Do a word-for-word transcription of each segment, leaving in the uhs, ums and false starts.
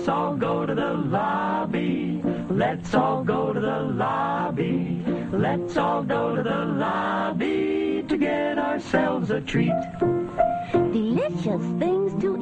Let's all go to the lobby. Let's all go to the lobby. Let's all go to the lobby to get ourselves a treat. Delicious things to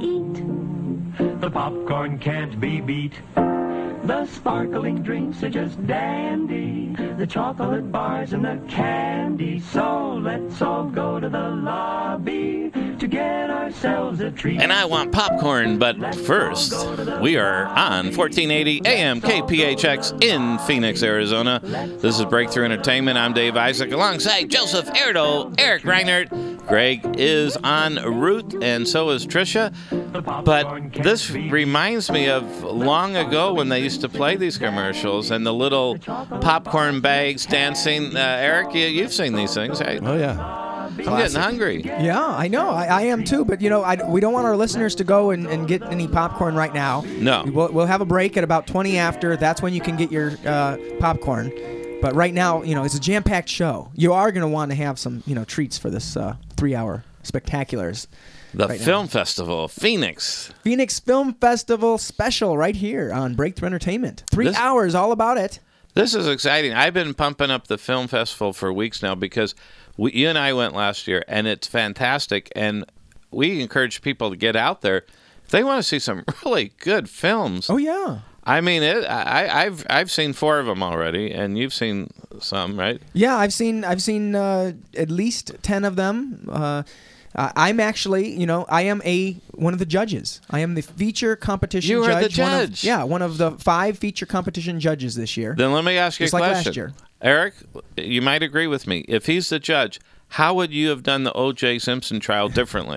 eat. The popcorn can't be beat. The sparkling drinks are just dandy. The chocolate bars and the candy. So let's all go to the lobby to get ourselves a treat. And I want popcorn, but first, we are on fourteen eighty A M K P H X in Phoenix, Arizona. This is Breakthrough Entertainment. I'm Dave Isaac alongside Joseph Erdo, Eric Reinert. Greg is en route, and so is Tricia. But this reminds me of long ago when they used to play these commercials and the little popcorn bags dancing. Uh, Eric, you, you've seen these things, right? Oh, yeah. I'm Classic. getting hungry. Yeah, I know. I, I am too. But, you know, I, we don't want our listeners to go and, and get any popcorn right now. No. We'll, we'll have a break at about twenty after. That's when you can get your uh, popcorn. But right now, you know, it's a jam-packed show. You are going to want to have some, you know, treats for this uh, three-hour spectaculars. The right Film now. Festival, Phoenix. Phoenix Film Festival special right here on Breakthrough Entertainment. Three This- hours, all about it. This is exciting. I've been pumping up the film festival for weeks now because we, you and I went last year, and it's fantastic. And we encourage people to get out there if they want to see some really good films. Oh, yeah. I mean, it, I, I've I've seen four of them already, and you've seen some, right? Yeah, I've seen I've seen uh, at least ten of them. Uh, I'm actually, you know, I am a one of the judges. I am the feature competition You judge. are the One of, judge. yeah, one of the five feature competition judges this year. Then let me ask you Just a like question. last year. Eric, you might agree with me. If he's the judge, how would you have done the O J Simpson trial differently?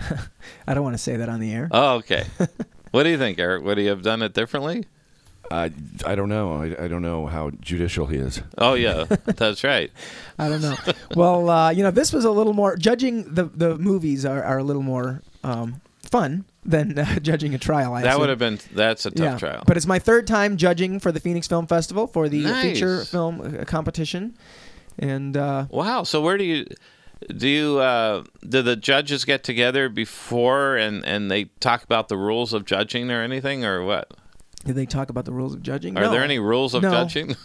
I don't want to say that on the air. Oh, okay. What do you think, Eric? Would he have done it differently? I, I don't know. I, I don't know how judicial he is. Oh, yeah, that's right. I don't know. Well, uh, you know, this was a little more judging the the movies are, are a little more um, fun than uh, judging a trial. I That assume. would have been, that's a tough yeah. trial. But it's my third time judging for the Phoenix Film Festival for the Nice. feature film uh, competition, and uh, Wow. So where do you do you uh, do the judges get together before and, and they talk about the rules of judging or anything or what? did they talk about the rules of judging? Are No. there any rules of No. judging?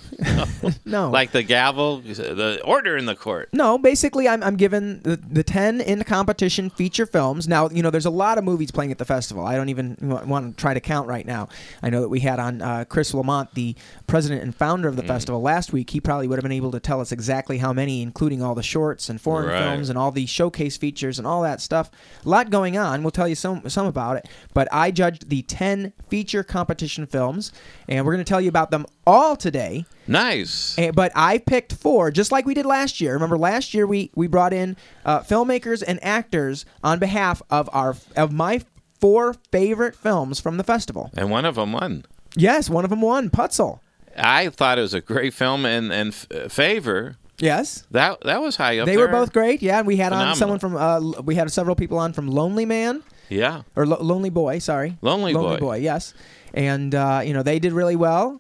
No. Like the gavel, the order in the court. No, basically, I'm I'm given the, the ten in the competition feature films. Now, you know, there's a lot of movies playing at the festival. I don't even w- want to try to count right now. I know that we had on uh, Chris Lamont, the president and founder of the Mm. festival, last week. He probably would have been able to tell us exactly how many, including all the shorts and foreign Right. films and all the showcase features and all that stuff. A lot going on. We'll tell you some some about it. But I judged the ten feature competition films, and we're going to tell you about them all today. Nice. Eh, But I picked four, just like we did last year. Remember, last year we, we brought in uh, filmmakers and actors on behalf of our of my four favorite films from the festival. And one of them won. Yes, one of them won, Putzel. I thought it was a great film, and and F- Favor Yes, that that was high up they there. were both great. Yeah, and we had on Phenomenal. someone from uh, l- we had several people on from Lonely Man Yeah, or Lo- Lonely Boy. Sorry, Lonely Lonely Boy. Boy. Yes, and uh, you know they did really well.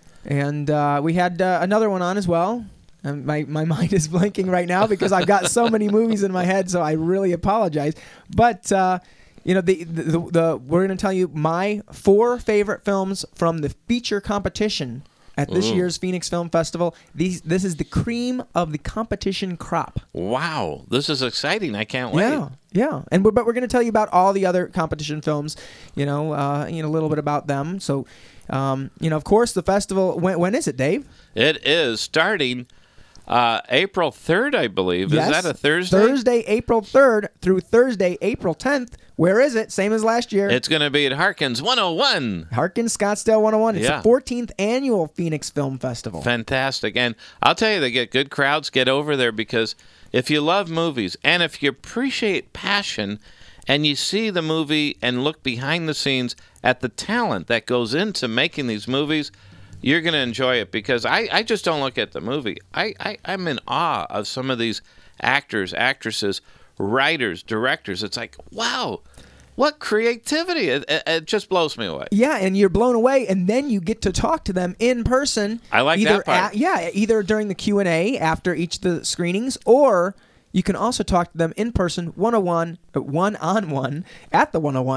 And uh, we had uh, another one on as well. And my, my mind is blanking right now because I've got so many movies in my head, so I really apologize. But, uh, you know, the, the, the, the we're going to tell you my four favorite films from the feature competition at this Ooh. year's Phoenix Film Festival. These This is the cream of the competition crop. Wow, this is exciting. I can't wait. Yeah, yeah, and we're, but we're going to tell you about all the other competition films. You know, uh, you know a little bit about them. So, um, you know, of course, the festival. When, when is it, Dave? It is starting uh, April third, I believe. Yes. Is that a Thursday? Thursday, April third through Thursday, April tenth. Where is it? Same as last year. It's going to be at Harkins one oh one. Harkins Scottsdale one oh one. It's Yeah. the fourteenth annual Phoenix Film Festival. Fantastic. And I'll tell you, they get good crowds. Get over there because if you love movies and if you appreciate passion and you see the movie and look behind the scenes at the talent that goes into making these movies, you're going to enjoy it because I, I just don't look at the movie. I, I, I'm in awe of some of these actors, actresses, writers, directors. It's like, wow, what creativity. It, it, it just blows me away. Yeah, and you're blown away, and then you get to talk to them in person. I like either that part. At, yeah, either during the Q and A after each of the screenings, or you can also talk to them in person, one-on-one, uh, one-on-one at the one oh one.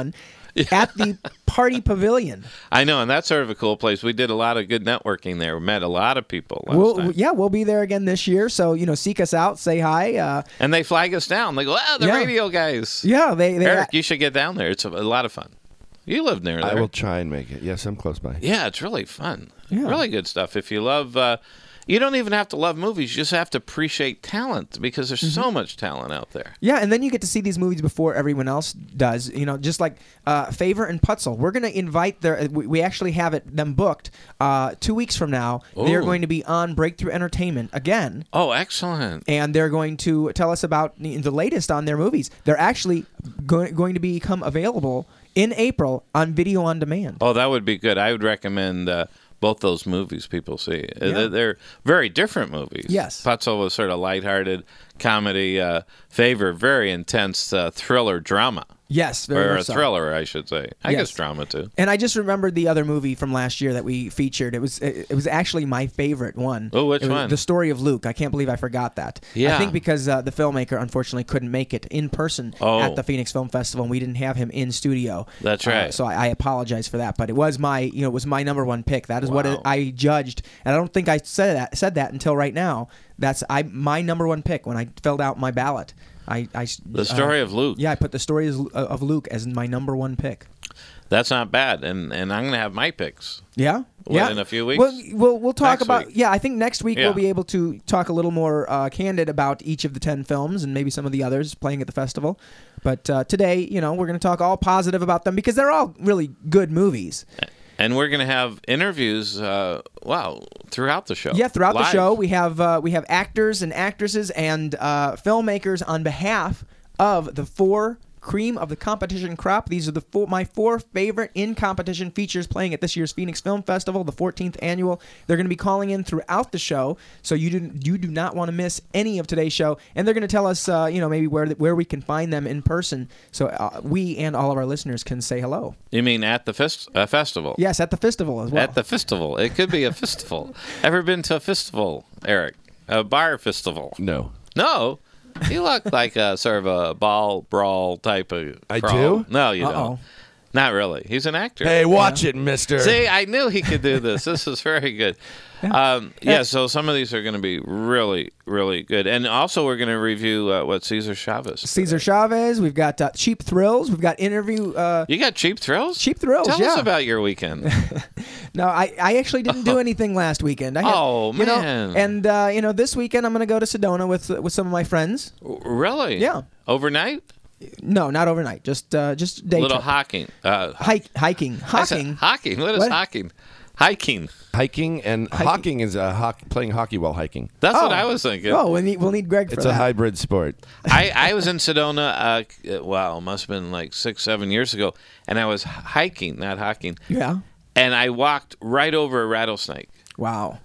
at the Party Pavilion. I know, and that's sort of a cool place. We did a lot of good networking there. We met a lot of people last We'll, time. yeah, we'll be there again this year. So, you know, seek us out, say hi. Uh, And they flag us down. They go, wow, the Yeah. radio guys. yeah, they, they Eric, you should get down there. It's a, a lot of fun. You live near there. I will try and make it. Yes, I'm close by. Yeah, it's really fun. Yeah. Really good stuff. If you love, uh, you don't even have to love movies. You just have to appreciate talent because there's Mm-hmm. so much talent out there. Yeah, and then you get to see these movies before everyone else does. You know, just like uh, Favor and Putzel. We're going to invite their. We we actually have it them booked uh, two weeks from now. They're Ooh. going to be on Breakthrough Entertainment again, Oh, excellent. and they're going to tell us about the the latest on their movies. They're actually going going to become available in April on video on demand. Oh, that would be good. I would recommend uh, both those movies people see. Uh, Yeah. They're, they're very different movies. Yes. Putzel was sort of lighthearted comedy. Uh, Favor, very intense uh, thriller drama. Yes, very or much a so. thriller, I should say. I Yes. guess drama, too. And I just remembered the other movie from last year that we featured. It was it, it was actually my favorite one. Oh, which It was one? The Story of Luke. I can't believe I forgot that. Yeah. I think because uh, the filmmaker unfortunately couldn't make it in person Oh. at the Phoenix Film Festival, and we didn't have him in studio. That's Uh, right. so I, I apologize for that, but it was my you know it was my number one pick. That is what Wow. it, I judged, and I don't think I said that said that until right now. That's I my number one pick when I filled out my ballot. I, I The Story uh, of Luke. Yeah, I put the story of, of Luke as my number one pick. That's not bad. And, and I'm going to have my picks. Yeah, What, yeah. in a few weeks? Well, we'll we'll talk Next about. week. Yeah, I think next week Yeah. we'll be able to talk a little more uh, candid about each of the ten films and maybe some of the others playing at the festival. But uh, today, you know, we're going to talk all positive about them because they're all really good movies. And we're going to have interviews, uh, wow, throughout the show. Yeah, throughout the Live. show we have uh, we have actors and actresses and uh, filmmakers on behalf of the four cream of the competition crop. These are the four, my four favorite in competition features playing at this year's Phoenix Film Festival, the fourteenth annual. They're going to be calling in throughout the show, so you do you do not want to miss any of today's show. And they're going to tell us, uh, you know, maybe where where we can find them in person, so uh, we and all of our listeners can say hello. You mean at the fest- uh, festival? Yes, at the festival as well. At the festival. It could be a festival. Ever been to a festival, Eric? A bar festival? No. No. You look like a sort of a ball brawl type of. I crawl. do? No, you Uh-oh. don't. Not really. He's an actor. Hey, watch it, mister. See, I knew he could do this. This is very good. Um, yeah, so some of these are going to be really, really good. And also, we're going to review uh, what Cesar Chavez. Cesar Chavez. We've got uh, Cheap Thrills. We've got interview. Uh, You got Cheap Thrills? Cheap Thrills, Tell yeah. us about your weekend. No, I, I actually didn't do anything last weekend. I had, Oh, you know, man. and uh, you know, this weekend I'm going to go to Sedona with with some of my friends. Really? Yeah. Overnight? No, not overnight. Just uh, just day Little trip. hiking. Uh, Hike, hiking, I said hiking. Hiking. What is What? hiking? Hiking. Hiking and hawking is uh, hockey, playing hockey while hiking. That's Oh. what I was thinking. Oh, we'll need, we'll need Greg for It's that. a hybrid sport. I, I was in Sedona, uh, wow, must have been like six, seven years ago, and I was hiking, not hiking, Yeah. and I walked right over a rattlesnake. Wow.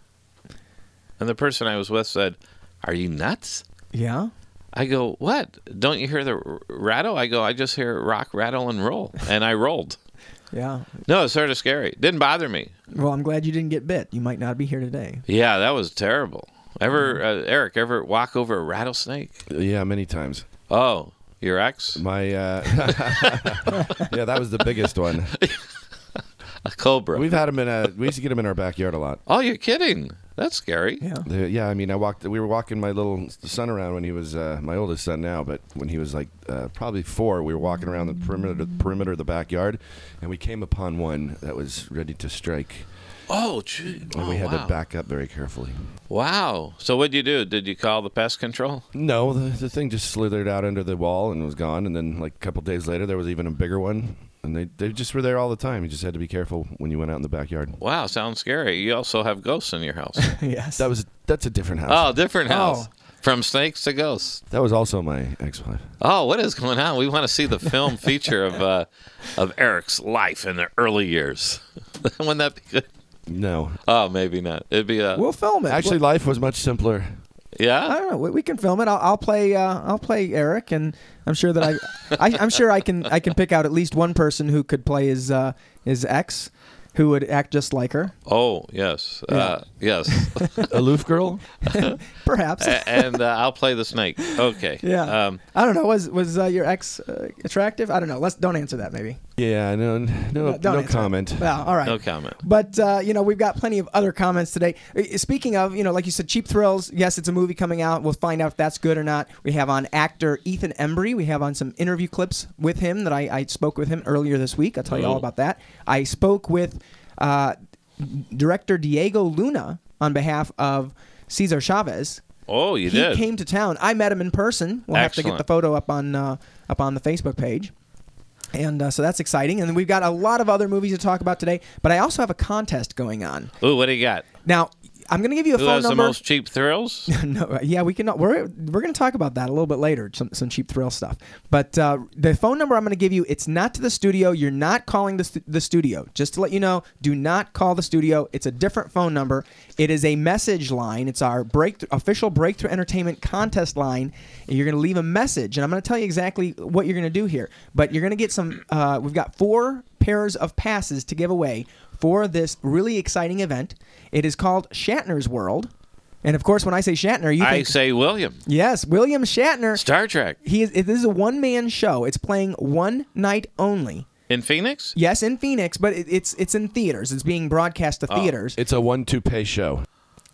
And the person I was with said, "Are you nuts?" Yeah. I go, "What? Don't you hear the r- rattle?" I go, "I just hear rock, rattle, and roll." And I rolled. Yeah. No, it's sort of scary. Didn't bother me. Well, I'm glad you didn't get bit. You might not be here today. Yeah, that was terrible. Ever, uh, Eric, ever walk over a rattlesnake? Yeah, many times. Oh, your ex? My uh, yeah, that was the biggest one. A cobra. We've had them in a. We used to get them in our backyard a lot. Oh, you're kidding. That's scary. Yeah. The- yeah, I mean, I walked. We were walking my little son around when he was uh, my oldest son now, but when he was like uh, probably four, we were walking around the perimeter, the perimeter of the backyard, and we came upon one that was ready to strike, Oh, gee. and Oh, we had wow. to back up very carefully. Wow. So what'd you do? Did you call the pest control? No, the, the thing just slithered out under the wall and was gone. And then, like a couple days later, there was even a bigger one, and they they just were there all the time. You just had to be careful when you went out in the backyard. Wow, sounds scary. You also have ghosts in your house. Yes. That was that's a different house. Oh, different Oh. house. From snakes to ghosts. That was also my ex-wife. Oh, what is going on? We want to see the film feature of uh, of Eric's life in the early years. Wouldn't that be good? No, Oh, maybe not. It'd be a We'll film it. actually, We'll- life was much simpler. I yeah. don't know. We, we can film it. I'll, I'll play. Uh, I'll play Eric, and I'm sure that I, I, I'm sure I can. I can pick out at least one person who could play his uh, his ex, who would act just like her. Oh, yes. Uh, yes. Aloof girl. Perhaps. A- and uh, I'll play the snake. Okay. Yeah. Um, I don't know. Was was uh, your ex uh, attractive? I don't know. Let's don't answer that. Maybe. Yeah, no, no, No, don't no answer it. comment. Well, all right. No comment. But, uh, you know, we've got plenty of other comments today. Uh, Speaking of, you know, like you said, Cheap Thrills, yes, it's a movie coming out. We'll find out if that's good or not. We have on actor Ethan Embry. We have on some interview clips with him that I, I spoke with him earlier this week. I'll tell you all Oh. about that. I spoke with uh, director Diego Luna on behalf of Cesar Chavez. Oh, you he did. came to town. I met him in person. We'll have to get Excellent. the photo up on uh, up on the Facebook page. And uh, so that's exciting. And then we've got a lot of other movies to talk about today. But I also have a contest going on. Ooh, what do you got? Now, I'm going to give you a Who phone has number. the most cheap thrills? no, yeah, we can. We're we're going to talk about that a little bit later. Some some cheap thrill stuff. But uh, the phone number I'm going to give you, it's not to the studio. You're not calling the stu- the studio. Just to let you know, do not call the studio. It's a different phone number. It is a message line. It's our break official Breakthrough Entertainment contest line. And you're going to leave a message, and I'm going to tell you exactly what you're going to do here. But you're going to get some. Uh, we've got four pairs of passes to give away for this really exciting event. It is called Shatner's World. And of course, when I say Shatner, you I think say William. yes, William Shatner. Star Trek. He is. This is a one-man show. It's playing one night only. In Phoenix? Yes, in Phoenix, but it, it's it's in theaters. It's being broadcast to theaters. It's a one-to-pay show.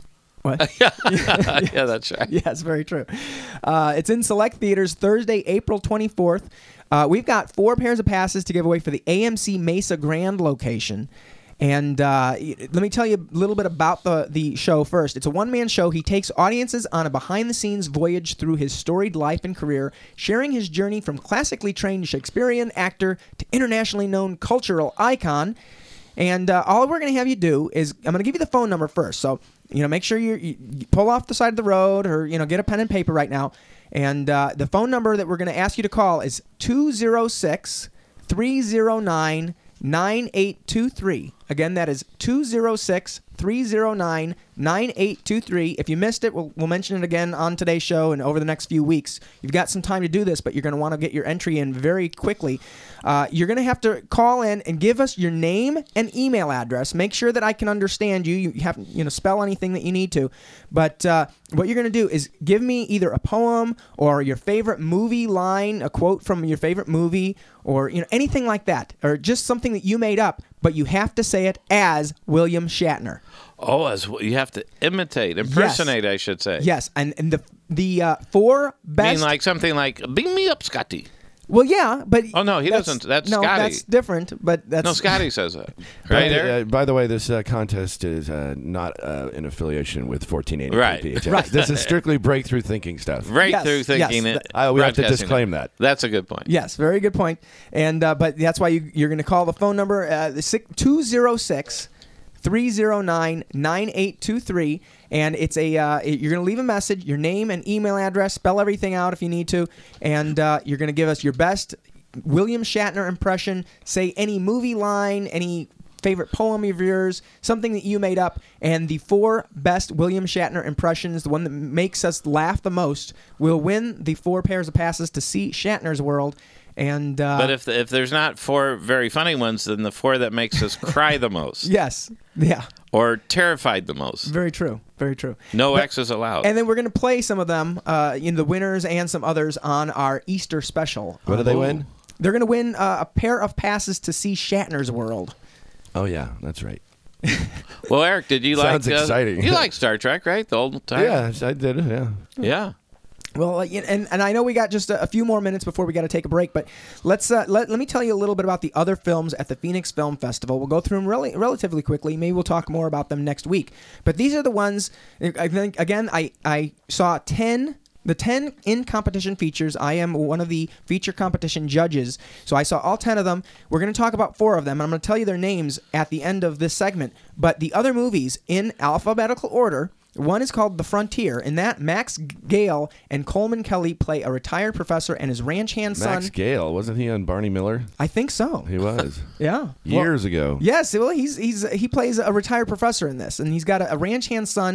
What? Yeah, that's right. Yes, very true. Uh, it's in select theaters Thursday, April twenty-fourth. Uh, we've got four pairs of passes to give away for the A M C Mesa Grand location. And uh, let me tell you a little bit about the, the show first. It's a one-man show. He takes audiences on a behind-the-scenes voyage through his storied life and career, sharing his journey from classically trained Shakespearean actor to internationally known cultural icon. And uh, all we're going to have you do is I'm going to give you the phone number first. So, you know, make sure you, you, you pull off the side of the road or, you know, get a pen and paper right now. And uh, the phone number that we're going to ask you to call is two oh six, three oh nine, nine eight two three. Again, that is two oh six, three oh nine, nine eight two three. If you missed it, we'll, we'll mention it again on today's show and over the next few weeks. You've got some time to do this, but you're going to want to get your entry in very quickly. Uh, you're going to have to call in and give us your name and email address. Make sure that I can understand you. You have you know spell anything that you need to. But uh, what you're going to do is give me either a poem or your favorite movie line, a quote from your favorite movie, or you know anything like that, or just something that you made up. But you have to say it as William Shatner. Oh, as you have to imitate, impersonate, I should say. Yes, and, and the the uh, four I best. mean, like something like "Beam me up, Scotty." well, yeah, but Oh, no, he doesn't. That's no, Scotty. that's different. But that's No, Scotty says that, right? Uh, Eric? uh, by the way, this uh, contest is uh, not uh, in affiliation with fourteen eighty Right. P H S. Right. This is strictly breakthrough thinking stuff. Right Yes, through yes, thinking th- it. Uh, we have to broadcasting disclaim it. that. That's a good point. Yes, very good point. And uh, but that's why you, you're going to call the phone number uh, two oh six, three oh nine, nine eight two three, and it's a uh, you're going to leave a message, your name and email address, spell everything out if you need to, and uh, you're going to give us your best William Shatner impression. Say any movie line, any favorite poem of yours, something that you made up, and the four best William Shatner impressions, the one that makes us laugh the most, will win the four pairs of passes to see Shatner's World. And uh, But if the, if there's not four very funny ones, then the four that makes us cry the most yes, yeah, or terrified the most. very true, very true. No But- X's allowed. And then we're going to play some of them, uh, in the winners and some others on our Easter special. What do they Ooh. win? They're going to win uh, a pair of passes to see Shatner's World. Oh, yeah, that's right. Well, Eric, did you Sounds like? uh, exciting. You like Star Trek, right? The old time. Yeah, I did. Yeah. Yeah. Well, uh, y- and and I know we got just a, a few more minutes before we got to take a break, but let's uh, let let me tell you a little bit about the other films at the Phoenix Film Festival. We'll go through them really relatively quickly. Maybe we'll talk more about them next week. But these are the ones. I think again, I I saw ten. The ten in competition features. I am one of the feature competition judges, so I saw all ten of them. We're going to talk about four of them, and I'm going to tell you their names at the end of this segment. But the other movies in alphabetical order. One is called The Frontier. In that, Max Gale and Coleman Kelly play a retired professor and his ranch hand son. Max Gale, wasn't he on Barney Miller? I think so. He was. Yeah. Well, Years ago. yes, well, he's he's he plays a retired professor in this, and he's got a, a ranch hand son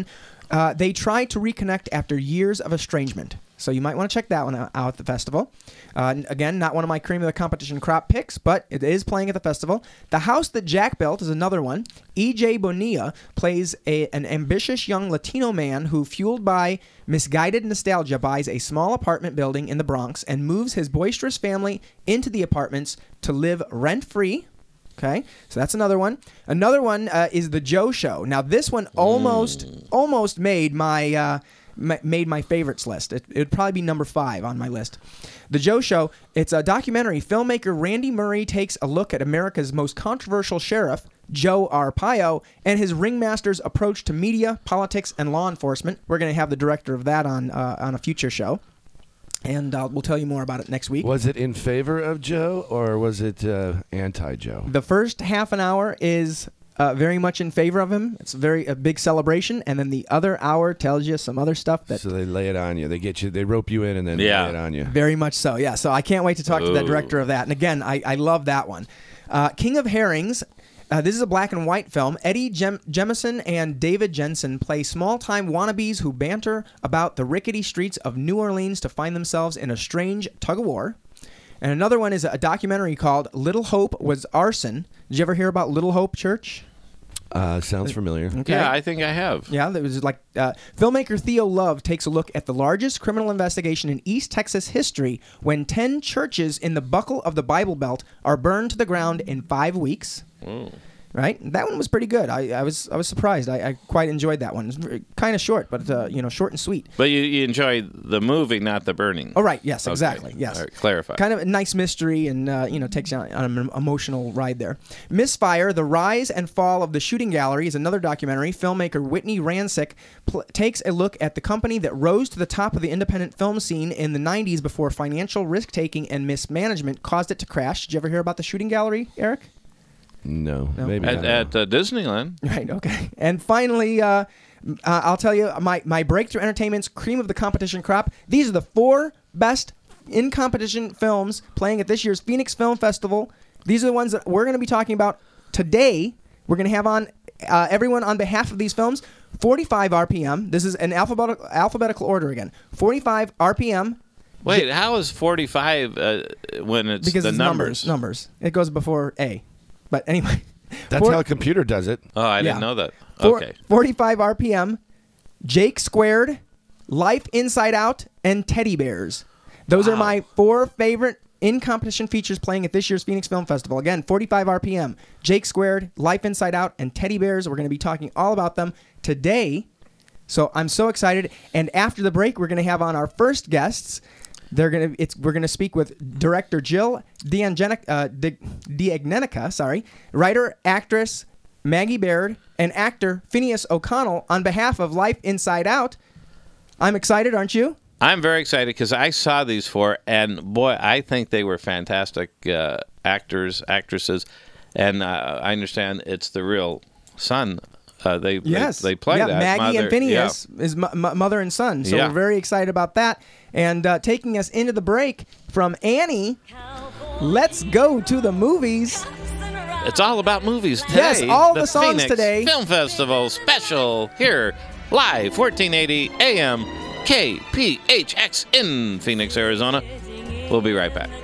Uh, they try to reconnect after years of estrangement. So you might want to check that one out at the festival. Uh, again, not one of my cream of the competition crop picks, but it is playing at the festival. The House That Jack Built is another one. E J Bonilla plays a, an ambitious young Latino man who, fueled by misguided nostalgia, buys a small apartment building in the Bronx and moves his boisterous family into the apartments to live rent-free. Okay, so that's another one. Another one uh, is The Joe Show. Now, this one almost, mm. almost made my... Uh, made my favorites list. It would probably be number five on my list. The Joe Show, it's a documentary. Filmmaker Randy Murray takes a look at America's most controversial sheriff, Joe Arpaio, and his ringmaster's approach to media, politics, and law enforcement. We're going to have the director of that on uh, on a future show. And uh, we'll tell you more about it next week. Was it in favor of Joe, or was it uh, anti-Joe? The first half an hour is... Uh, very much in favor of him. It's a very a big celebration, and then the other hour tells you some other stuff that. So they lay it on you. They get you. They rope you in and then yeah. lay it on you. Very much so. Yeah. So I can't wait to talk Ooh. to the director of that. And again, I, I love that one. Uh, King of Herrings. Uh, this is a black and white film. Eddie Jem- Jemison and David Jensen play small-time wannabes who banter about the rickety streets of New Orleans to find themselves in a strange tug-of-war. And another one is a documentary called Little Hope Was Arson. Did you ever hear about Little Hope Church? Uh, sounds familiar. Okay. Yeah, I think I have. Yeah, there was like uh, filmmaker Theo Love takes a look at the largest criminal investigation in East Texas history when ten churches in the Buckle of the Bible Belt are burned to the ground in five weeks. Mm. Right, that one was pretty good. I, I was I was surprised. I, I quite enjoyed that one. It's kind of short, but uh, you know, short and sweet. But you, you enjoy the movie, not the burning. Oh right, yes, Okay. exactly, yes. All right, clarify. Kind of a nice mystery, and uh, you know, takes you on, on an emotional ride there. Misfire: The Rise and Fall of the Shooting Gallery is another documentary. Filmmaker Whitney Rancic pl- takes a look at the company that rose to the top of the independent film scene in the nineties before financial risk-taking and mismanagement caused it to crash. Did you ever hear about the Shooting Gallery, Eric? No, No. maybe At, not. at uh, Disneyland. Right, okay. And finally, uh, uh, I'll tell you, my, my Breakthrough Entertainment's cream of the competition crop. These are the four best in-competition films playing at this year's Phoenix Film Festival. These are the ones that we're going to be talking about today. We're going to have on uh, everyone on behalf of these films. forty-five R P M. This is an alphabetical, alphabetical order again. forty-five R P M. Wait, how is forty-five uh, when it's Because the it's numbers. numbers. It goes before A. But anyway. That's four, how a computer does it. Oh, I Yeah. didn't know that. four, Okay. forty-five R P M. Jake Squared, Life Inside Out, and Teddy Bears. Those Wow. are my four favorite in-competition features playing at this year's Phoenix Film Festival. Again, forty-five R P M, Jake Squared, Life Inside Out, and Teddy Bears. We're going to be talking all about them today. So I'm so excited. And after the break, we're going to have on our first guests. They're gonna. It's we're gonna speak with director Jill Diangenic, uh, Di- Diagnenica, sorry, writer, actress Maggie Baird, and actor Phineas O'Connell on behalf of Life Inside Out. I'm excited, aren't you? I'm very excited because I saw these four, and boy, I think they were fantastic uh, actors, actresses, and uh, I understand it's the real son. Uh, they, Yes, they they play yeah, that. Maggie mother, and Phineas is m- m- mother and son, so Yeah. we're very excited about that. And uh, taking us into the break from Annie, let's go to the movies. Yeah. It's all about movies today. Yes, all the songs Phoenix today. Film Festival special here live, fourteen eighty A M K P H X in Phoenix, Arizona. We'll be right back.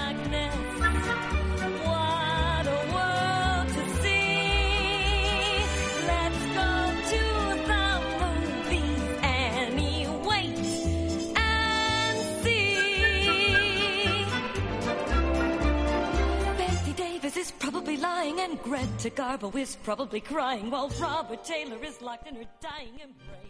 Is probably lying, and Greta Garbo is probably crying while Robert Taylor is locked in her dying embrace.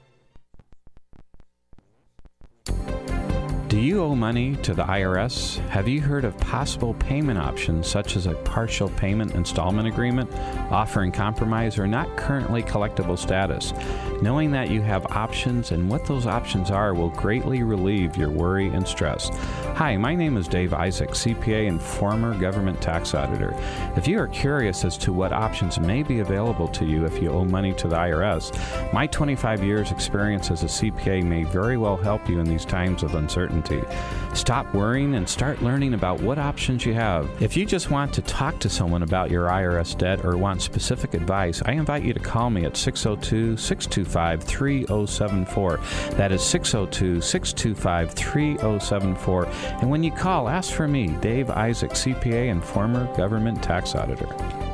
Do you owe money to the I R S? Have you heard of possible payment options such as a partial payment installment agreement, offering compromise or not currently collectible status? Knowing that you have options and what those options are will greatly relieve your worry and stress. Hi, my name is Dave Isaac, C P A and former government tax auditor. If you are curious as to what options may be available to you if you owe money to the I R S, my twenty-five years experience as a C P A may very well help you in these times of uncertainty. certainty. Stop worrying and start learning about what options you have. If you just want to talk to someone about your I R S debt or want specific advice, I invite you to call me at six oh two, six two five, three oh seven four. That is six oh two, six two five, three oh seven four. And when you call, ask for me, Dave Isaac, C P A and former government tax auditor.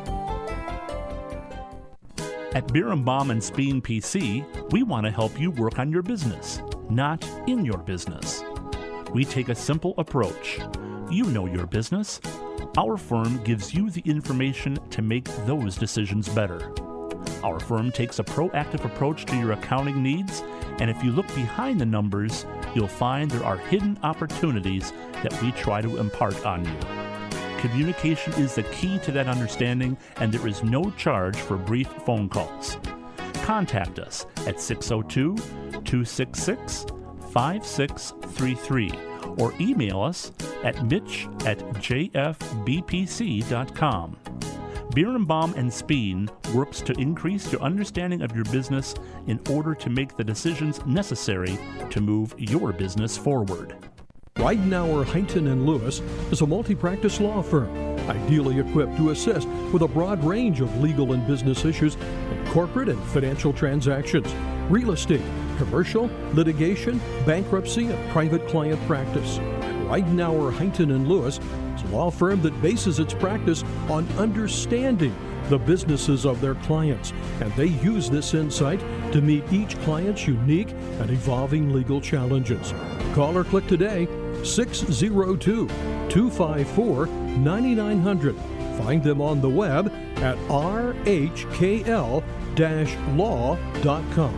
At Birnbaum and Speen P C, we want to help you work on your business, not in your business. We take a simple approach. You know your business. Our firm gives you the information to make those decisions better. Our firm takes a proactive approach to your accounting needs, and if you look behind the numbers, you'll find there are hidden opportunities that we try to impart on you. Communication is the key to that understanding, and there is no charge for brief phone calls. Contact us at six oh two, two six six, five six three three or email us at mitch at j f b p c dot com. Birnbaum and Speen works to increase your understanding of your business in order to make the decisions necessary to move your business forward. Weidenauer, Huntington and Lewis is a multi-practice law firm, ideally equipped to assist with a broad range of legal and business issues in corporate and financial transactions, real estate, commercial, litigation, bankruptcy, and private client practice. Weidenauer, Huntington and Lewis is a law firm that bases its practice on understanding the businesses of their clients, and they use this insight to meet each client's unique and evolving legal challenges. Call or click today, six oh two, two five four, nine nine hundred. Find them on the web at r h k l dash law dot com.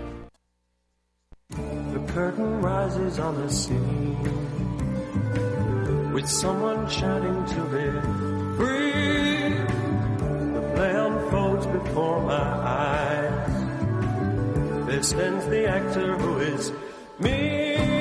The curtain rises on the scene with someone shouting to be free. The play unfolds before my eyes. There stands the actor who is me.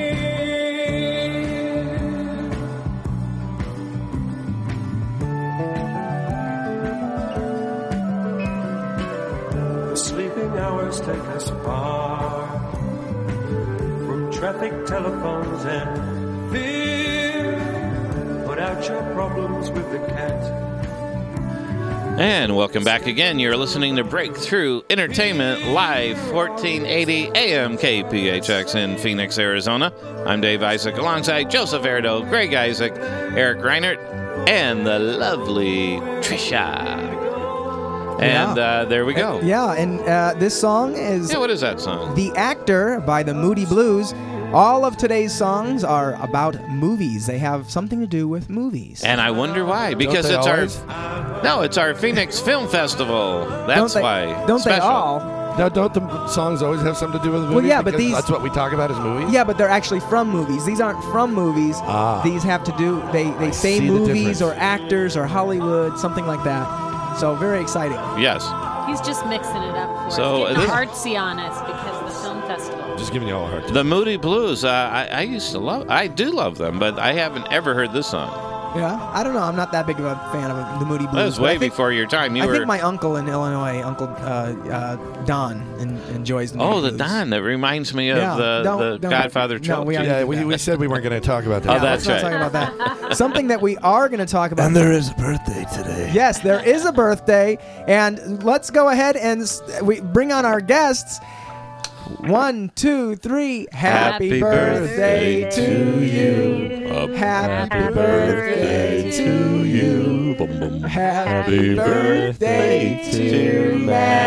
The sleeping hours take us far from traffic, telephones, and fear. Put out your problems with the cat. And welcome back again. You're listening to Breakthrough Entertainment Live, fourteen eighty A M K P H X in Phoenix, Arizona. I'm Dave Isaac alongside Joseph Erdo, Greg Isaac, Eric Reinert, and the lovely Trisha. And Yeah. uh, there we go. Yeah, and uh, this song is Yeah, what is that song? The Actor by the Moody Blues. All of today's songs are about movies. They have something to do with movies. And I wonder why. Because they it's always? our no, it's our Phoenix Film Festival. That's don't they, why. Don't Special. they all? Now, don't the songs always have something to do with the Well, movies? yeah, but Because these- that's what we talk about as movies? Yeah, but they're actually from movies. These aren't from movies. Ah. These have to do, they, they I say see the movies or difference. actors or Hollywood, something like that. So very exciting. Yes. He's just mixing it up for So, us. Getting this- artsy on us because of the film festival. Just giving you all a hard time. The Moody Blues, uh, I, I used to love, I do love them, but I haven't ever heard this song. Yeah, I don't know. I'm not that big of a fan of the Moody Blues. That was but I way think- before your time. You I were. think my uncle in Illinois, Uncle uh, uh, Don, en- enjoys the Moody oh, the Blues. Don. That reminds me of Yeah, the, don't- the don't- Godfather no, trilogy. we already Yeah, did we, that. we said we weren't going to talk about that. Oh, Yeah, that's let's not right. talk about that. Something that we are going to talk about. And there is a birthday today. Yes, there is a birthday, and let's go ahead and s- we bring on our guests. One, two, three. Happy, Happy birthday, birthday to you. Happy Happy birthday to you. Boom, boom. Happy birthday to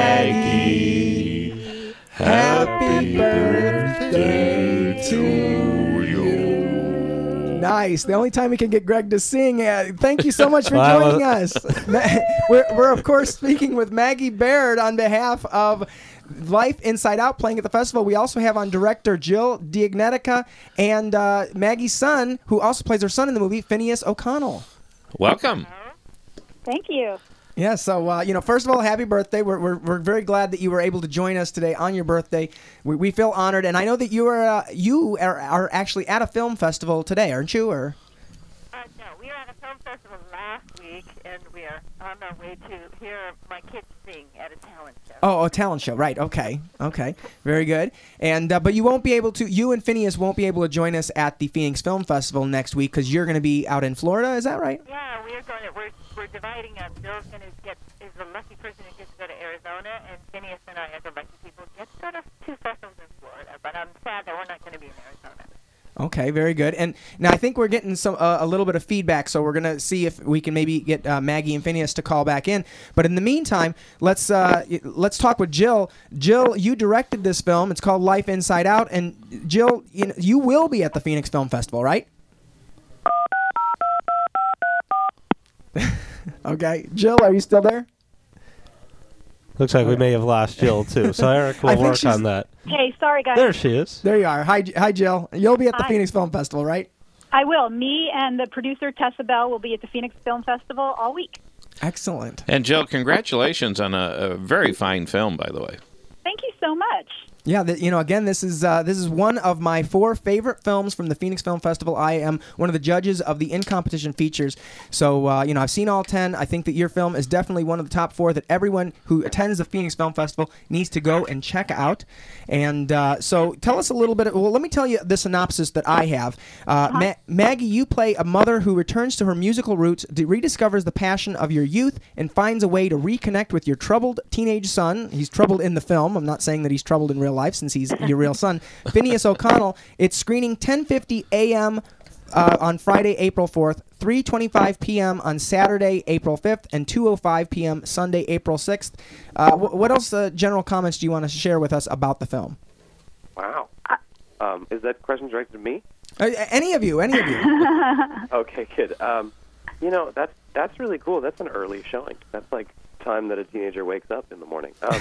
Maggie. Happy birthday to you. Nice. The only time we can get Greg to sing. Uh, thank you so much for Well, joining us. we're, we're, of course, speaking with Maggie Baird on behalf of Life Inside Out playing at the festival. We also have on director Jill Diagnetica and uh, Maggie's son, who also plays her son in the movie, Phineas O'Connell. Welcome. Thank you. Yeah, so, uh, you know, first of all, happy birthday. We're, we're, we're very glad that you were able to join us today on your birthday. We, we feel honored, and I know that you are uh, you are, are actually at a film festival today, aren't you? Or Uh, no, we were at a film festival last week. week, and we are on our way to hear my kids sing at a talent show. Oh, a talent show, right? Okay, okay, very good. And uh, but you won't be able to. You and Phineas won't be able to join us at the Phoenix Film Festival next week because you're going to be out in Florida. Is that right? Yeah, we're going to. We're we're dividing up. Bill's going to get is the lucky person who gets to go to Arizona, and Phineas and I are the lucky people who get to go to two festivals in Florida. But I'm sad that we're not going to be in Arizona. Okay, very good. And now I think we're getting some uh, a little bit of feedback, so we're gonna see if we can maybe get uh, Maggie and Phineas to call back in. But in the meantime, let's uh, let's talk with Jill. Jill, you directed this film. It's called Life Inside Out, and Jill, you, know, you will be at the Phoenix Film Festival, right? Okay, Jill, are you still there? Looks like we may have lost Jill, too. So Eric will work on that. Hey, sorry, guys. There she is. There you are. Hi, hi, Jill. You'll be at the Hi. Phoenix Film Festival, right? I will. Me and the producer, Tessa Bell, will be at the Phoenix Film Festival all week. Excellent. And Jill, congratulations on a, a very fine film, by the way. Thank you so much. Yeah, the, you know, again, this is uh, this is one of my four favorite films from the Phoenix Film Festival. I am one of the judges of the in-competition features. So, uh, you know, I've seen all ten. I think that your film is definitely one of the top four that everyone who attends the Phoenix Film Festival needs to go and check out. And uh, so tell us a little bit. Well, let me tell you the synopsis that I have. Uh, Ma- Maggie, you play a mother who returns to her musical roots, d- rediscovers the passion of your youth, and finds a way to reconnect with your troubled teenage son. He's troubled in the film. I'm not saying that he's troubled in real life since he's your real son, Phineas O'Connell. It's screening ten fifty a.m. Uh, on Friday, April fourth, three twenty-five p.m. on Saturday, April fifth, and two oh five p.m. Sunday, April sixth. Uh, wh- what else uh, general comments do you want to share with us about the film? Wow. Um, is that question directed to me? Uh, any of you, any of you. Okay, good. Um, you know, that's that's really cool. That's an early showing. That's like time that a teenager wakes up in the morning. Um,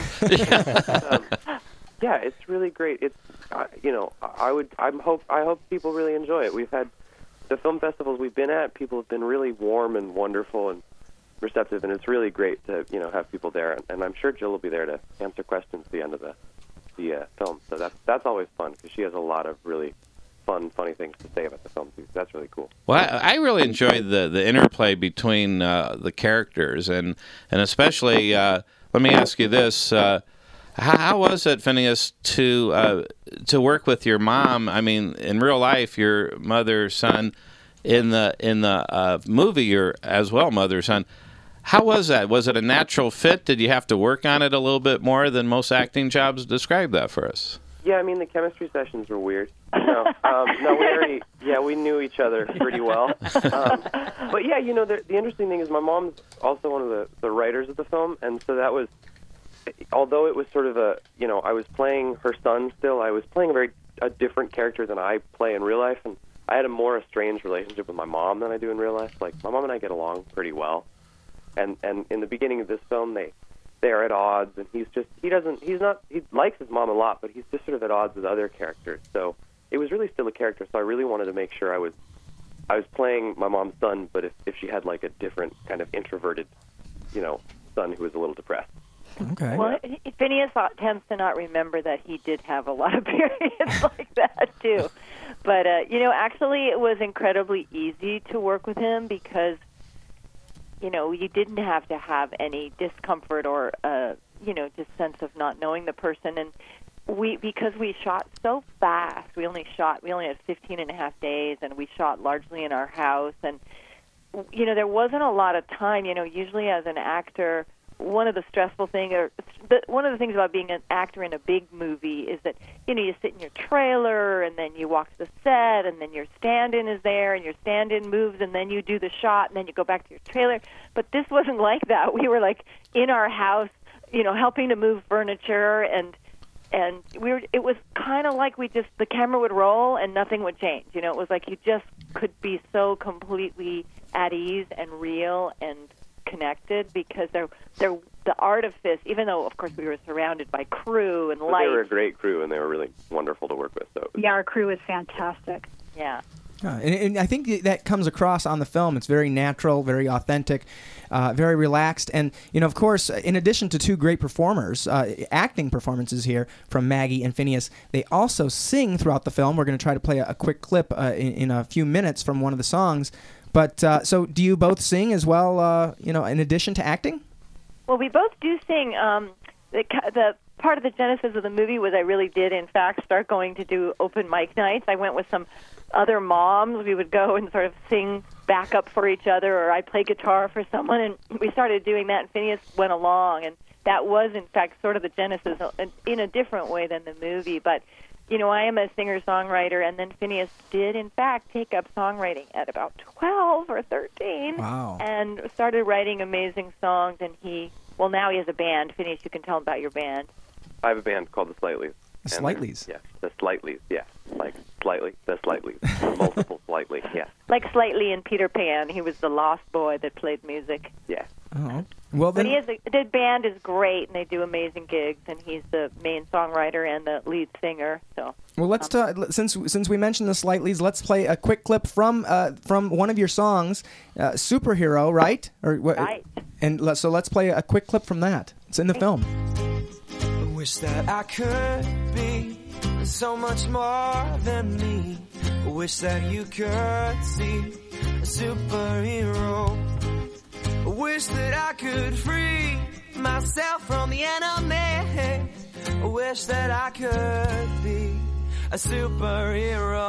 um, yeah, it's really great. It's uh, you know, I would I hope I hope people really enjoy it. We've had the film festivals we've been at. People have been really warm and wonderful and receptive, and it's really great to you know have people there. And, and I'm sure Jill will be there to answer questions at the end of the the uh, film. So that's that's always fun because she has a lot of really fun, funny things to say about the film too. That's really cool. Well, I, I really enjoy the, the interplay between uh, the characters, and and especially, uh, let me ask you this: uh, how, how was it, Phineas, to uh, to work with your mom? I mean, in real life, your mother, son. In the in the uh, movie, you're as well mother, son. How was that? Was it a natural fit? Did you have to work on it a little bit more than most acting jobs? Describe that for us. Yeah, I mean, the chemistry sessions were weird. No, um, no, we already, yeah, we knew each other pretty well. Um, but yeah, you know, the, the interesting thing is my mom's also one of the, the writers of the film, and so that was, although it was sort of a, you know, I was playing her son still, I was playing a very a different character than I play in real life, and I had a more estranged relationship with my mom than I do in real life. Like, my mom and I get along pretty well, and and in the beginning of this film, they they are at odds, and he's just, he doesn't, he's not, he likes his mom a lot, but he's just sort of at odds with other characters. So it was really still a character, so I really wanted to make sure I was, I was playing my mom's son, but if, if she had like a different kind of introverted, you know, son who was a little depressed. Okay. Well, Phineas tends to not remember that he did have a lot of periods like that, too. But, uh, you know, actually it was incredibly easy to work with him because, you know, you didn't have to have any discomfort or, uh, you know, just sense of not knowing the person. And we, because we shot so fast, we only shot, we only had fifteen and a half days, and we shot largely in our house. And, you know, there wasn't a lot of time. You know, usually as an actor, one of the stressful things, or the, one of the things about being an actor in a big movie is that, you know, you sit in your trailer and then you walk to the set and then your stand-in is there and your stand-in moves and then you do the shot and then you go back to your trailer. But this wasn't like that. We were like in our house, you know, helping to move furniture, and and we were. It was kind of like we just, the camera would roll and nothing would change. You know, it was like you just could be so completely at ease and real and connected because they're they're the artifice, even though of course we were surrounded by crew and But lights. they were a great crew, and they were really wonderful to work with. So Yeah, our crew is fantastic. Yeah. Uh, and, and I think that comes across on the film. It's very natural, very authentic, uh, very relaxed. And, you know, of course, in addition to two great performers, uh, acting performances here from Maggie and Phineas, they also sing throughout the film. We're going to try to play a, a quick clip uh, in, in a few minutes from one of the songs. But uh, so, do you both sing as well? Uh, you know, in addition to acting. Well, we both do sing. Um, the, the part of the genesis of the movie was I really did, in fact, start going to do open mic nights. I went with some other moms. We would go and sort of sing backup for each other, or I'd play guitar for someone, and we started doing that, and Phineas went along, and that was, in fact, sort of the genesis in a different way than the movie. But, you know, I am a singer-songwriter, and then Phineas did, in fact, take up songwriting at about twelve or thirteen. Wow. And started writing amazing songs, and he, well, now he has a band. Phineas, you can tell him about your band. I have a band called the Slightlies. The And, Slightlies? Yeah, the Slightlies, yeah. Like, slightly, the Slightlies. Multiple Slightly, yeah. Like Slightly in Peter Pan. He was the lost boy that played music. Yeah. Oh. Well, But then. he has a, the band is great, and they do amazing gigs, and he's the main songwriter and the lead singer. So. Well, let's ta- since since we mentioned the Slightlies, let's play a quick clip from uh, from one of your songs, uh, "Superhero," right? Or what? Right. And let, so let's play a quick clip from that. It's in the film. I wish that I could be so much more than me. I wish that you could see a superhero. I wish that I could free myself from the enemy. I wish that I could be a superhero.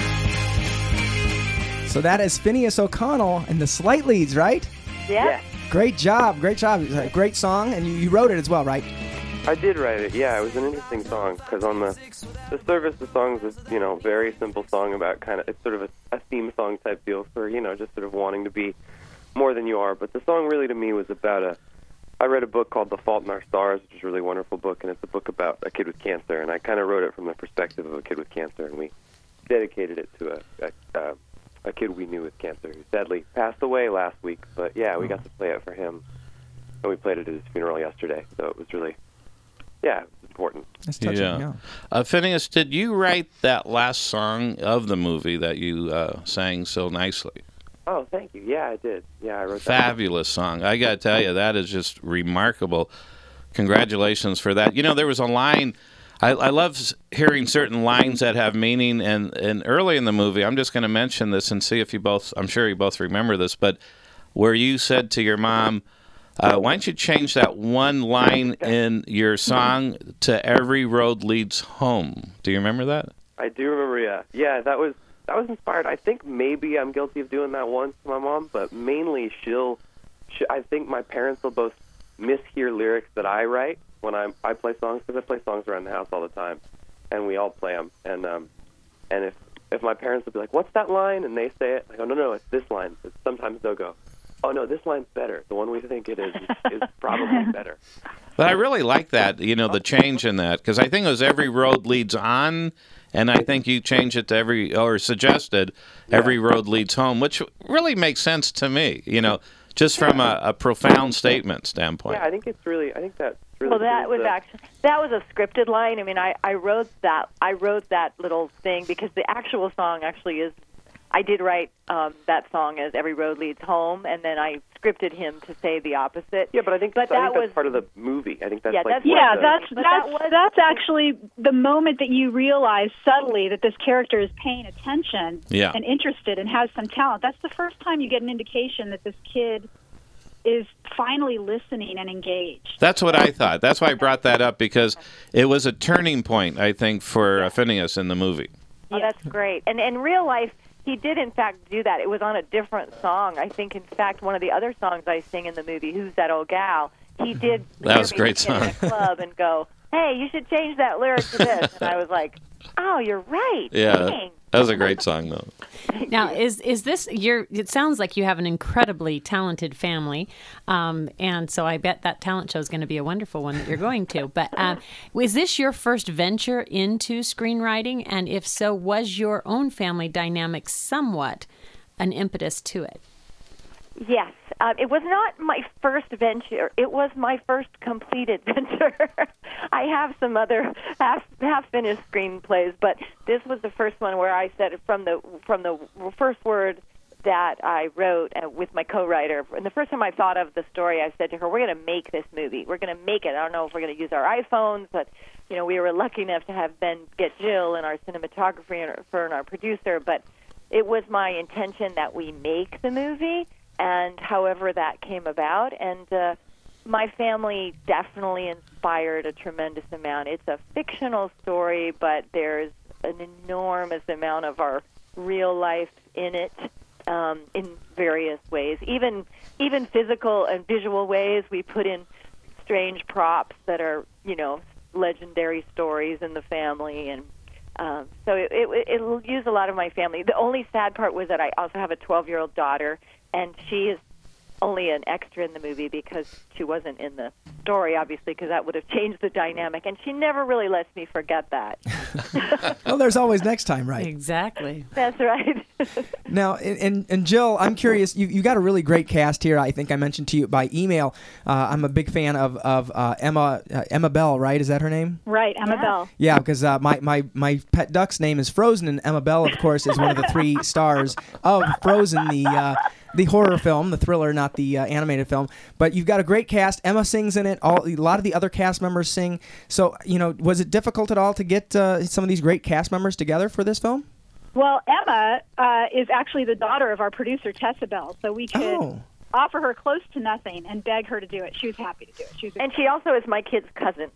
So that is Phineas O'Connell and the Slightlies, right? Yeah. Yeah. Great job, great job. It's a great song, and you, you wrote it as well, right? I did write it, yeah. It was an interesting song, because on the the surface, the song's this, you know, very simple song about kind of, it's sort of a, a theme song type deal for, you know, just sort of wanting to be more than you are. But the song really to me was about a, I read a book called The Fault in Our Stars, which is a really wonderful book, and it's a book about a kid with cancer, and I kind of wrote it from the perspective of a kid with cancer, and we dedicated it to a, a, a, a kid we knew with cancer who sadly passed away last week. But yeah, we got to play it for him, and we played it at his funeral yesterday, so it was really, yeah, it was important. That's touching, yeah. Uh, Phineas, did you write that last song of the movie that you uh, sang so nicely? Oh, thank you. Yeah, I did. Yeah, I wrote that. Fabulous song. I got to tell you, that is just remarkable. Congratulations for that. You know, there was a line, I, I love hearing certain lines that have meaning, and, and early in the movie, I'm just going to mention this and see if you both, I'm sure you both remember this, but where you said to your mom, uh, why don't you change that one line in your song to "Every Road Leads Home"? Do you remember that? I do remember, yeah. Yeah, that was that was inspired. I think maybe I'm guilty of doing that once to my mom, but mainly she'll, she, I think my parents will both mishear lyrics that I write when I I play songs, because I play songs around the house all the time, and we all play them. And um, and if if my parents will be like, "What's that line?" and they say it, I go, "No, no, it's this line." It's, sometimes they'll go, "Oh no, this line's better. The one we think it is is, is probably better." But I really like that, you know, the change in that, because I think it was "Every Road Leads On," and I think you changed it to every, or suggested "Every Road Leads Home," which really makes sense to me, you know, just from a, a profound statement standpoint. Yeah, I think it's really, I think that's really. Well, that true. was The- actually that was a scripted line. I mean, I, I wrote that I wrote that little thing because the actual song actually is. I did write um, that song as "Every Road Leads Home," and then I scripted him to say the opposite. Yeah, but I think, but I that think that's was part of the movie. I think that's yeah, like that's what Yeah, the- that's But that's that was- that's actually the moment that you realize subtly that this character is paying attention Yeah. and interested and has some talent. That's the first time you get an indication that this kid is finally listening and engaged. That's what I thought. That's why I brought that up, because it was a turning point, I think, for uh, Phineas in the movie. Oh, that's great. And in real life, he did, in fact, do that. It was on a different song. I think, in fact, one of the other songs I sing in the movie, "Who's That Old Gal?" He did That was a hear me great sit in song. a club and go, "Hey, you should change that lyric to this." And I was like, "Oh, you're right." Yeah, Dang. that was a great song, though. Now, is is this your? It sounds like you have an incredibly talented family, um, and so I bet that talent show is going to be a wonderful one that you're going to. But um, is this your first venture into screenwriting? And if so, was your own family dynamic somewhat an impetus to it? Yes. Uh, it was not my first venture. It was my first completed venture. I have some other half half finished screenplays, but this was the first one where I said from the from the first word that I wrote uh, with my co-writer. And the first time I thought of the story, I said to her, "We're going to make this movie. We're going to make it. I don't know if we're going to use our iPhones, but you know, we were lucky enough to have Ben get Jill and our cinematographer and our, and our producer, but." it was my intention that we make the movie, and however that came about. And uh, my family definitely inspired a tremendous amount. It's a fictional story, but there's an enormous amount of our real life in it, um, in various ways, even even physical and visual ways. We put in strange props that are, you know, legendary stories in the family, and um, so it, it, it'll use a lot of my family. The only sad part was that I also have a twelve-year-old daughter, and she is only an extra in the movie because she wasn't in the story, obviously, because that would have changed the dynamic, and she never really lets me forget that. Well, there's always next time, right? Exactly. That's right. Now, and, and Jill, I'm curious, you, you got a really great cast here. I think I mentioned to you by email. Uh, I'm a big fan of, of uh, Emma uh, Emma Bell, right? Is that her name? Right, Emma Yeah. Bell. Yeah, because uh, my, my, my pet duck's name is Frozen, and Emma Bell, of course, is one of the three stars of Frozen, the uh, the horror film, the thriller, not the uh, animated film. But you've got a great cast. Emma sings in it. All, a lot of the other cast members sing. So, you know, was it difficult at all to get uh, some of these great cast members together for this film? Well, Emma uh, is actually the daughter of our producer, Tessa Bell, so we could Oh. offer her close to nothing and beg her to do it. She was happy to do it. She was And she also is my kid's cousin.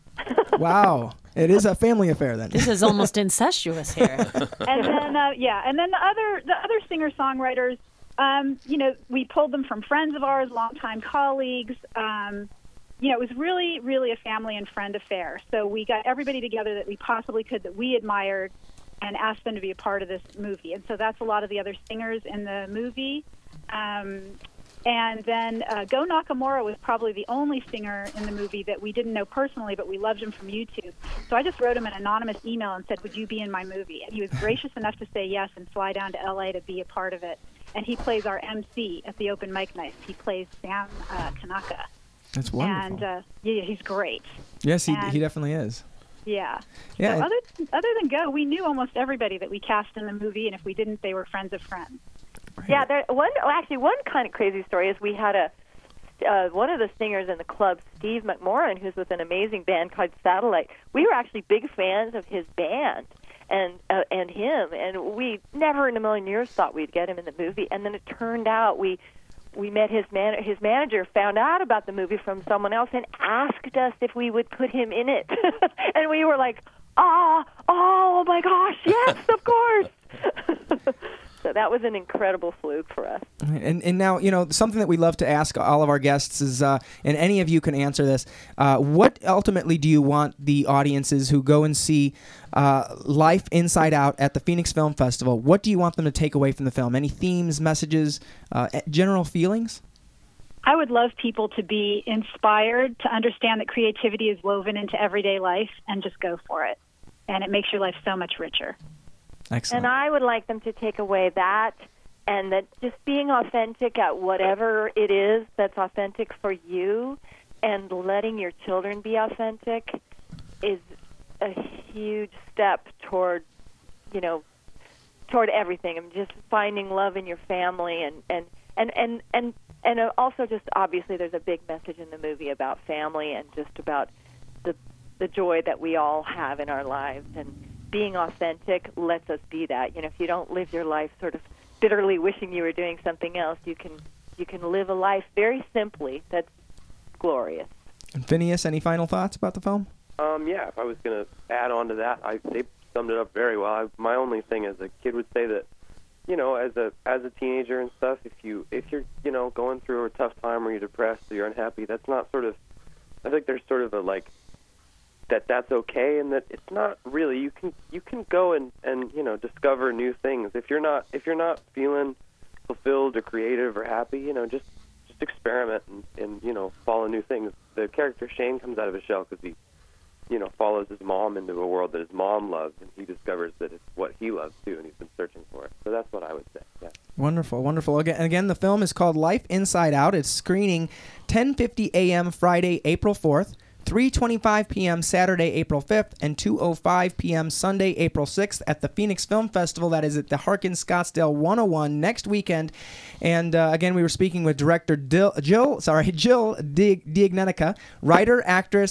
Wow. It is a family affair then. This is almost incestuous here. and then uh, yeah, and then the other the other singer songwriters, um, you know, we pulled them from friends of ours, longtime colleagues. Um, you know, it was really, really a family and friend affair. So we got everybody together that we possibly could, that we admired, and asked them to be a part of this movie. And so that's a lot of the other singers in the movie. Um, and then uh, Go Nakamura was probably the only singer in the movie that we didn't know personally, but we loved him from YouTube. So I just wrote him an anonymous email and said, would you be in my movie? And he was gracious enough to say yes and fly down to L A to be a part of it. And he plays our M C at the open mic nights. He plays Sam uh, Tanaka. That's wonderful. And uh, yeah, he's great. Yes, he, and- he definitely is. Yeah. Yeah, So it- other other than Go, we knew almost everybody that we cast in the movie, and if we didn't, they were friends of friends. Yeah, there, one well, actually one kind of crazy story is we had a uh, one of the singers in the club, Steve McMorrin, who's with an amazing band called Satellite. We were actually big fans of his band and uh, and him, and we never in a million years thought we'd get him in the movie. And then it turned out we we met his man his manager, found out about the movie from someone else, and asked us if we would put him in it. And we were like, ah, oh my gosh, yes, of course. So that was an incredible fluke for us. And and now, you know, something that we love to ask all of our guests is, uh, and any of you can answer this, uh, what ultimately do you want the audiences who go and see uh, Life Inside Out at the Phoenix Film Festival, what do you want them to take away from the film? Any themes, messages, uh, general feelings? I would love people to be inspired to understand that creativity is woven into everyday life and just go for it. And it makes your life so much richer. Excellent. And I would like them to take away that, and that just being authentic at whatever it is that's authentic for you, and letting your children be authentic is a huge step toward, you know, toward everything. And just finding love in your family, and and and and and, and also just obviously there's a big message in the movie about family and just about the the joy that we all have in our lives. And being authentic lets us be that. You know, if you don't live your life sort of bitterly wishing you were doing something else, you can you can live a life very simply that's glorious. And Phineas, any final thoughts about the film? Um, yeah, if I was going to add on to that, I, they summed it up very well. I, my only thing is a kid would say that, you know, as a as a teenager and stuff, if you if you're you know going through a tough time or you're depressed or you're unhappy, that's not sort of. I think there's sort of a like. that that's okay, and that it's not really, you can you can go and, and you know discover new things. If you're not if you're not feeling fulfilled or creative or happy, you know just just experiment and, and you know follow new things. The character Shane comes out of his shell because he you know follows his mom into a world that his mom loves, and he discovers that it's what he loves too, and he's been searching for it. So that's what I would say. Yeah. Wonderful, wonderful. Again, again, the film is called Life Inside Out. It's screening ten fifty a.m. Friday, April fourth. three twenty-five p.m. Saturday, April fifth, and two oh five p.m. Sunday, April sixth at the Phoenix Film Festival. That is at the Harkins Scottsdale one oh one next weekend. And uh, again, we were speaking with director Dil- Jill, sorry, Jill Di- Diagnetica, writer, actress,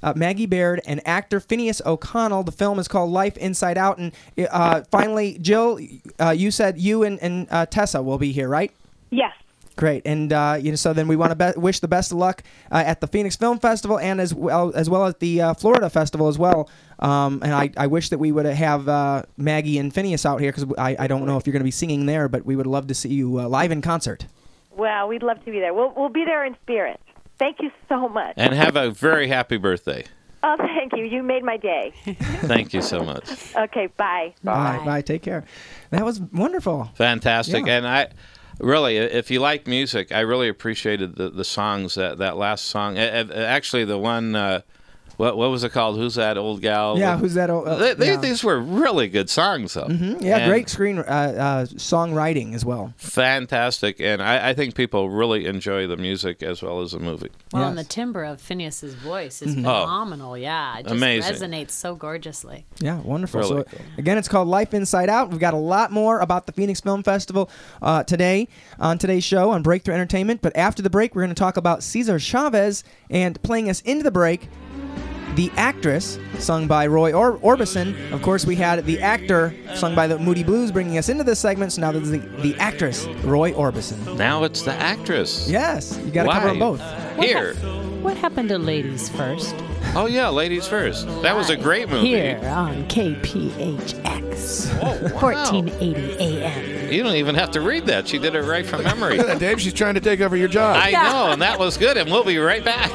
uh, Maggie Baird and actor Phineas O'Connell. The film is called Life Inside Out. And uh, finally, Jill, uh, you said you and, and uh, Tessa will be here, right? Yes. Great, and uh, you know, so then we want to be- wish the best of luck uh, at the Phoenix Film Festival and as well as well as the uh, Florida Festival as well. Um, and I, I wish that we would have uh, Maggie and Phineas out here because I, I don't know if you're going to be singing there, but we would love to see you uh, live in concert. Well, we'd love to be there. We'll we'll be there in spirit. Thank you so much. And have a very happy birthday. Oh, thank you. You made my day. Thank you so much. Okay, bye. Bye. Bye. Bye. Take care. That was wonderful. Fantastic. Yeah. And I really, if you like music, I really appreciated the, the songs, that, that last song. Uh, Actually, the one, uh, what what was it called? Who's That Old Gal? Yeah, Who's That Old... Uh, they, they, yeah. These were really good songs, though. Mm-hmm. Yeah, And great screen uh, uh, songwriting as well. fantastic. And I, I think people really enjoy the music as well as the movie. Well, Yes. and the timbre of Phineas's voice is Mhm. Oh. phenomenal. Yeah, it just Amazing. resonates so gorgeously. Yeah, wonderful. Really so cool. again, it's called Life Inside Out. We've got a lot more about the Phoenix Film Festival uh, today on today's show on Breakthrough Entertainment. But after the break, we're going to talk about Cesar Chavez, and playing us into the break, The Actress, sung by Roy or- Orbison. Of course, we had The Actor, sung by the Moody Blues, bringing us into this segment. So now there's the, the Actress, Roy Orbison. Now it's The Actress. Yes, you got to cover them Live. both. Here. What happened to Ladies First? Oh, yeah, Ladies First. That was a great movie. Here on K P H X, fourteen eighty A M. You don't even have to read that. She did it right from memory. Look at that, Dave. She's trying to take over your job. I know, and that was good, and we'll be right back.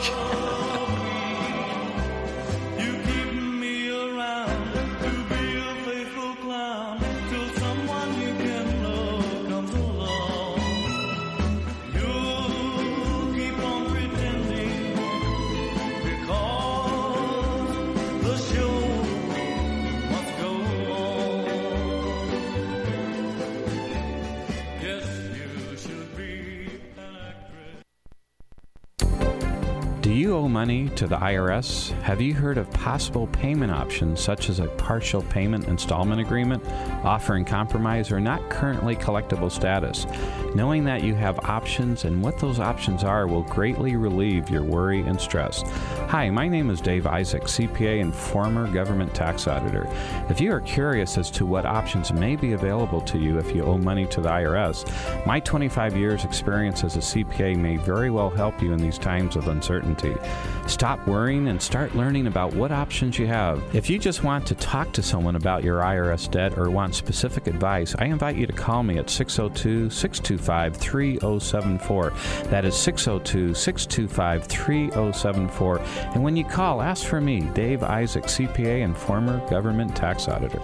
Do you owe money to the I R S? Have you heard of possible payment options such as a partial payment installment agreement, offering compromise or not currently collectible status? Knowing that you have options and what those options are will greatly relieve your worry and stress. Hi, my name is Dave Isaac, C P A and former government tax auditor. If you are curious as to what options may be available to you if you owe money to the I R S, my twenty-five years experience as a C P A may very well help you in these times of uncertainty. Stop worrying and start learning about what options you have. If you just want to talk to someone about your I R S debt or want specific advice, I invite you to call me at six oh two, six two five, three oh seven four. That is six oh two, six two five, three oh seven four. And when you call, ask for me, Dave Isaac, C P A and former government tax auditor.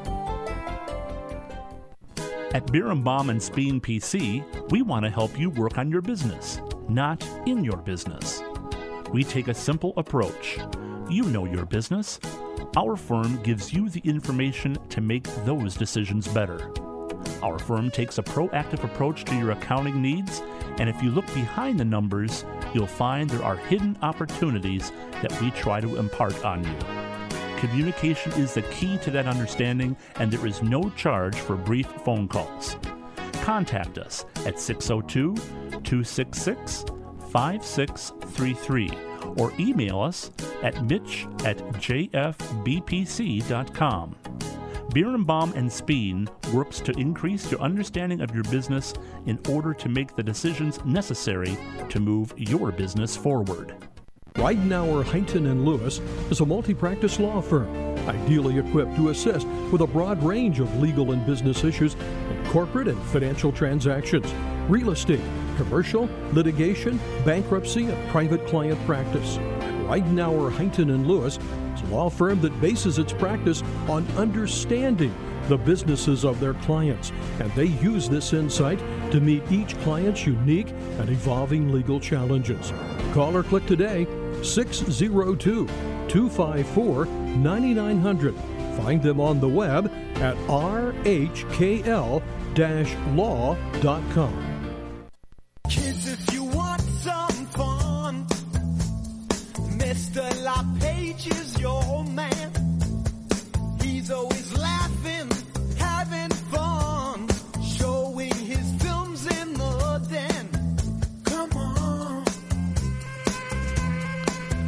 At Birnbaum and Speen P C, we want to help you work on your business, not in your business. We take a simple approach. You know your business. Our firm gives you the information to make those decisions better. Our firm takes a proactive approach to your accounting needs, and if you look behind the numbers, you'll find there are hidden opportunities that we try to impart on you. Communication is the key to that understanding, and there is no charge for brief phone calls. Contact us at six oh two, two six six, five six three three or email us at mitch at j f b p c dot com. Birnbaum and Speen works to increase your understanding of your business in order to make the decisions necessary to move your business forward. Ridenour, Huntington and Lewis is a multi-practice law firm, ideally equipped to assist with a broad range of legal and business issues in corporate and financial transactions, real estate, commercial, litigation, bankruptcy, and private client practice. Ridenour, Huntington and Lewis is a law firm that bases its practice on understanding the businesses of their clients, and they use this insight to meet each client's unique and evolving legal challenges. Call or click today, six oh two, two five four, nine nine hundred. Find them on the web at r h k l dash law dot com. Kids, if you want some fun, Mister LaPage is your man. He's always laughing, having fun, showing his films in the den. Come on.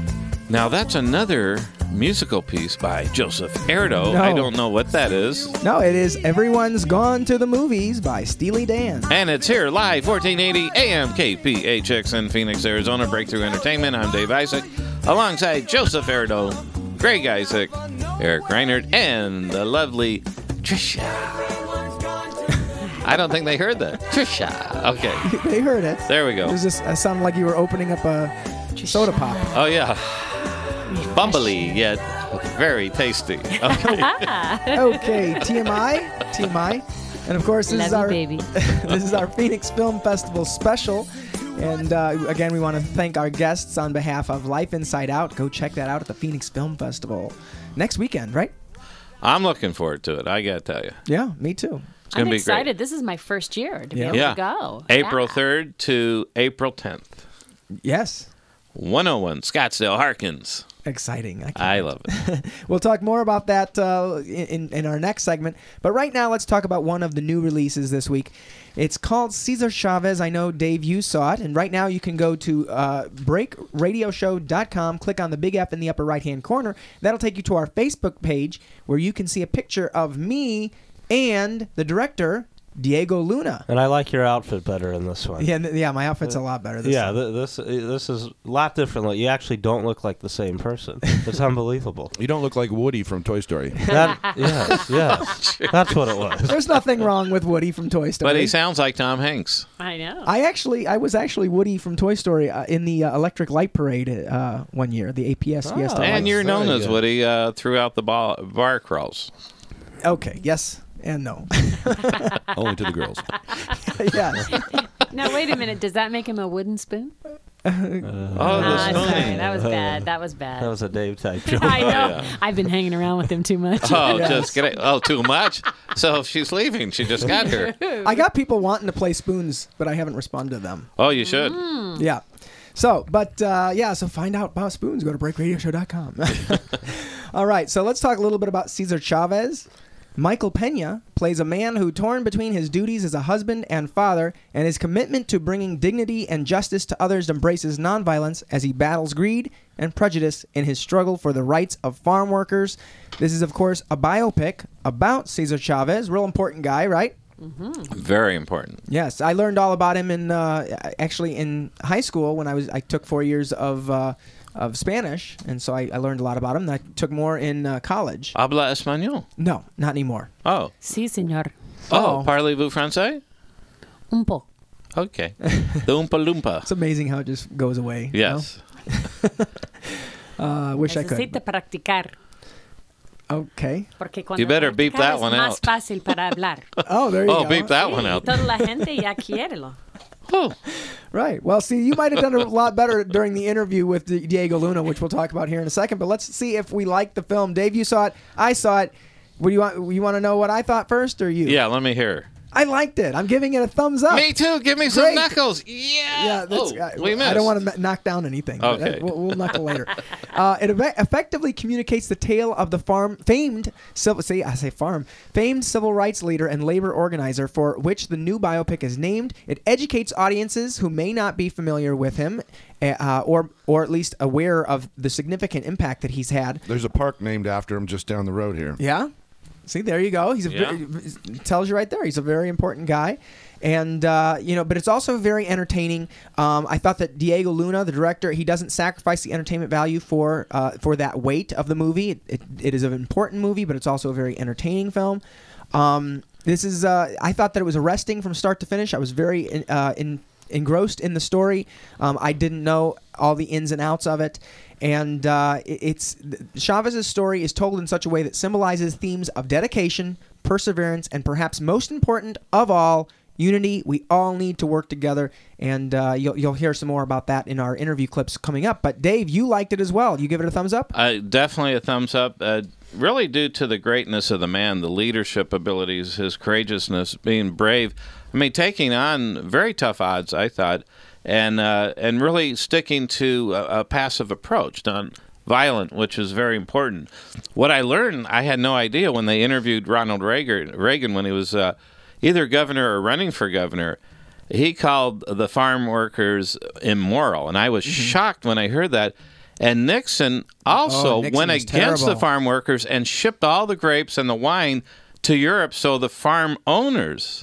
Now, that's another musical piece by Joseph Erdo. No. I don't know what that is. No, it is Everyone's Gone to the Movies by Steely Dan. And it's here live, fourteen eighty A M K P H X in Phoenix, Arizona. Breakthrough Entertainment. I'm Dave Isaac, alongside Joseph Erdo, Greg Isaac, Eric Reinert, and the lovely Trisha. I don't think they heard that. Trisha. Okay. They heard it. There we go. It was just it sounded like you were opening up a soda pop. Oh, yeah. Bubbly, yet very tasty. Okay. Okay, T M I, T M I, and of course this Love is you, our baby. this is our Phoenix Film Festival special, and uh, again we want to thank our guests on behalf of Life Inside Out. Go check that out at the Phoenix Film Festival next weekend, right? I'm looking forward to it. I got to tell you. Yeah, me too. It's going I'm to be excited. great. This is my first year to be Yeah. able Yeah. to go. April Yeah. third to April tenth. Yes. one oh one Scottsdale Harkins. Exciting. I, can't I love it. We'll talk more about that uh, in, in our next segment. But right now, let's talk about one of the new releases this week. It's called Cesar Chavez. I know, Dave, you saw it. And right now, you can go to uh, break radio show dot com, click on the big F in the upper right-hand corner. That'll take you to our Facebook page where you can see a picture of me and the director, Diego Luna. And I like your outfit better in this one. Yeah, th- yeah, my outfit's a lot better this yeah, time. th- this this is a lot different. You actually don't look like the same person. It's unbelievable. You don't look like Woody from Toy Story. That, yes, yes. That's what it was. There's nothing wrong with Woody from Toy Story. But he sounds like Tom Hanks. I know. I actually, I was actually Woody from Toy Story uh, in the uh, Electric Light Parade uh, one year, the A P S Fiesta. Oh, and Lights. you're known Very as good. Woody uh, throughout the bar, bar crawls. Okay, yes and no. Only to the girls. Yes. Now, wait a minute. Does that make him a wooden spoon? Oh, the Ah, spooning. sorry. That was bad. That was bad. That was a Dave type joke. I know. yeah. I've been hanging around with him too much. Oh, Yes. just get it. Oh, too much? So she's leaving. She just got here. I got people wanting to play spoons, but I haven't responded to them. Oh, you should. Yeah. So, but uh, yeah, so find out about spoons. Go to break radio show dot com. All right, so let's talk a little bit about Cesar Chavez. Michael Pena plays a man who, torn between his duties as a husband and father and his commitment to bringing dignity and justice to others, embraces nonviolence as he battles greed and prejudice in his struggle for the rights of farm workers. This is, of course, a biopic about Cesar Chavez. Real important guy, right? Very important. Yes, I learned all about him in uh, actually in high school when I was I took four years of uh, of Spanish, and so I, I learned a lot about him. And I took more in uh, college. Habla español. No, not anymore. Oh. Sí, señor. Oh, Oh. parlez-vous français? Un po. Okay. The Oompa Loompa. It's amazing how it just goes away. you know? Yes. Uh, wish I could. Necesita practicar. Okay. Porque cuando You better beep practicas that es one más out. fácil para hablar. Oh, there you Oh, go. beep that Sí, one out. Toda la gente ya quiere lo. Oh. Right. Well, see, you might have done a lot better during the interview with Di- Diego Luna, which we'll talk about here in a second. But let's see if we like the film. Dave, you saw it. I saw it. What do you want? You want to know what I thought first, or you? Yeah, let me hear. I liked it. I'm giving it a thumbs up. Me too. Give me some Great. knuckles. Yeah. Yeah, that's, oh, I, we missed. I don't want to knock down anything. but, uh, Okay. we'll, we'll knuckle later. Uh, it ev- effectively communicates the tale of the farm famed civil. See, I say farm famed civil rights leader and labor organizer for which the new biopic is named. It educates audiences who may not be familiar with him, uh, or or at least aware of the significant impact that he's had. There's a park named after him just down the road here. Yeah. See, there you go. He's a Yeah. very, tells you right there. He's a very important guy, and uh, you know. But it's also very entertaining. Um, I thought that Diego Luna, the director, he doesn't sacrifice the entertainment value for uh, for that weight of the movie. It, it, it is an important movie, but it's also a very entertaining film. Um, this is. Uh, I thought that it was arresting from start to finish. I was very uh, in, engrossed in the story. Um, I didn't know all the ins and outs of it. And uh, it- it's Chavez's story is told in such a way that symbolizes themes of dedication, perseverance, and perhaps most important of all, unity. We all need to work together, and uh, you'll you'll hear some more about that in our interview clips coming up. But Dave, you liked it as well. You give it a thumbs up? Uh, definitely a thumbs up. Uh, really due to the greatness of the man, the leadership abilities, his courageousness, being brave. I mean, taking on very tough odds, I thought, and uh, and really sticking to a, a passive approach, non-violent, which is very important. What I learned, I had no idea when they interviewed Ronald Reagan, Reagan when he was uh, either governor or running for governor. He called the farm workers immoral, and I was shocked when I heard that. And Nixon also Oh, Nixon went was against the terrible. farm workers and shipped all the grapes and the wine to Europe so the farm owners,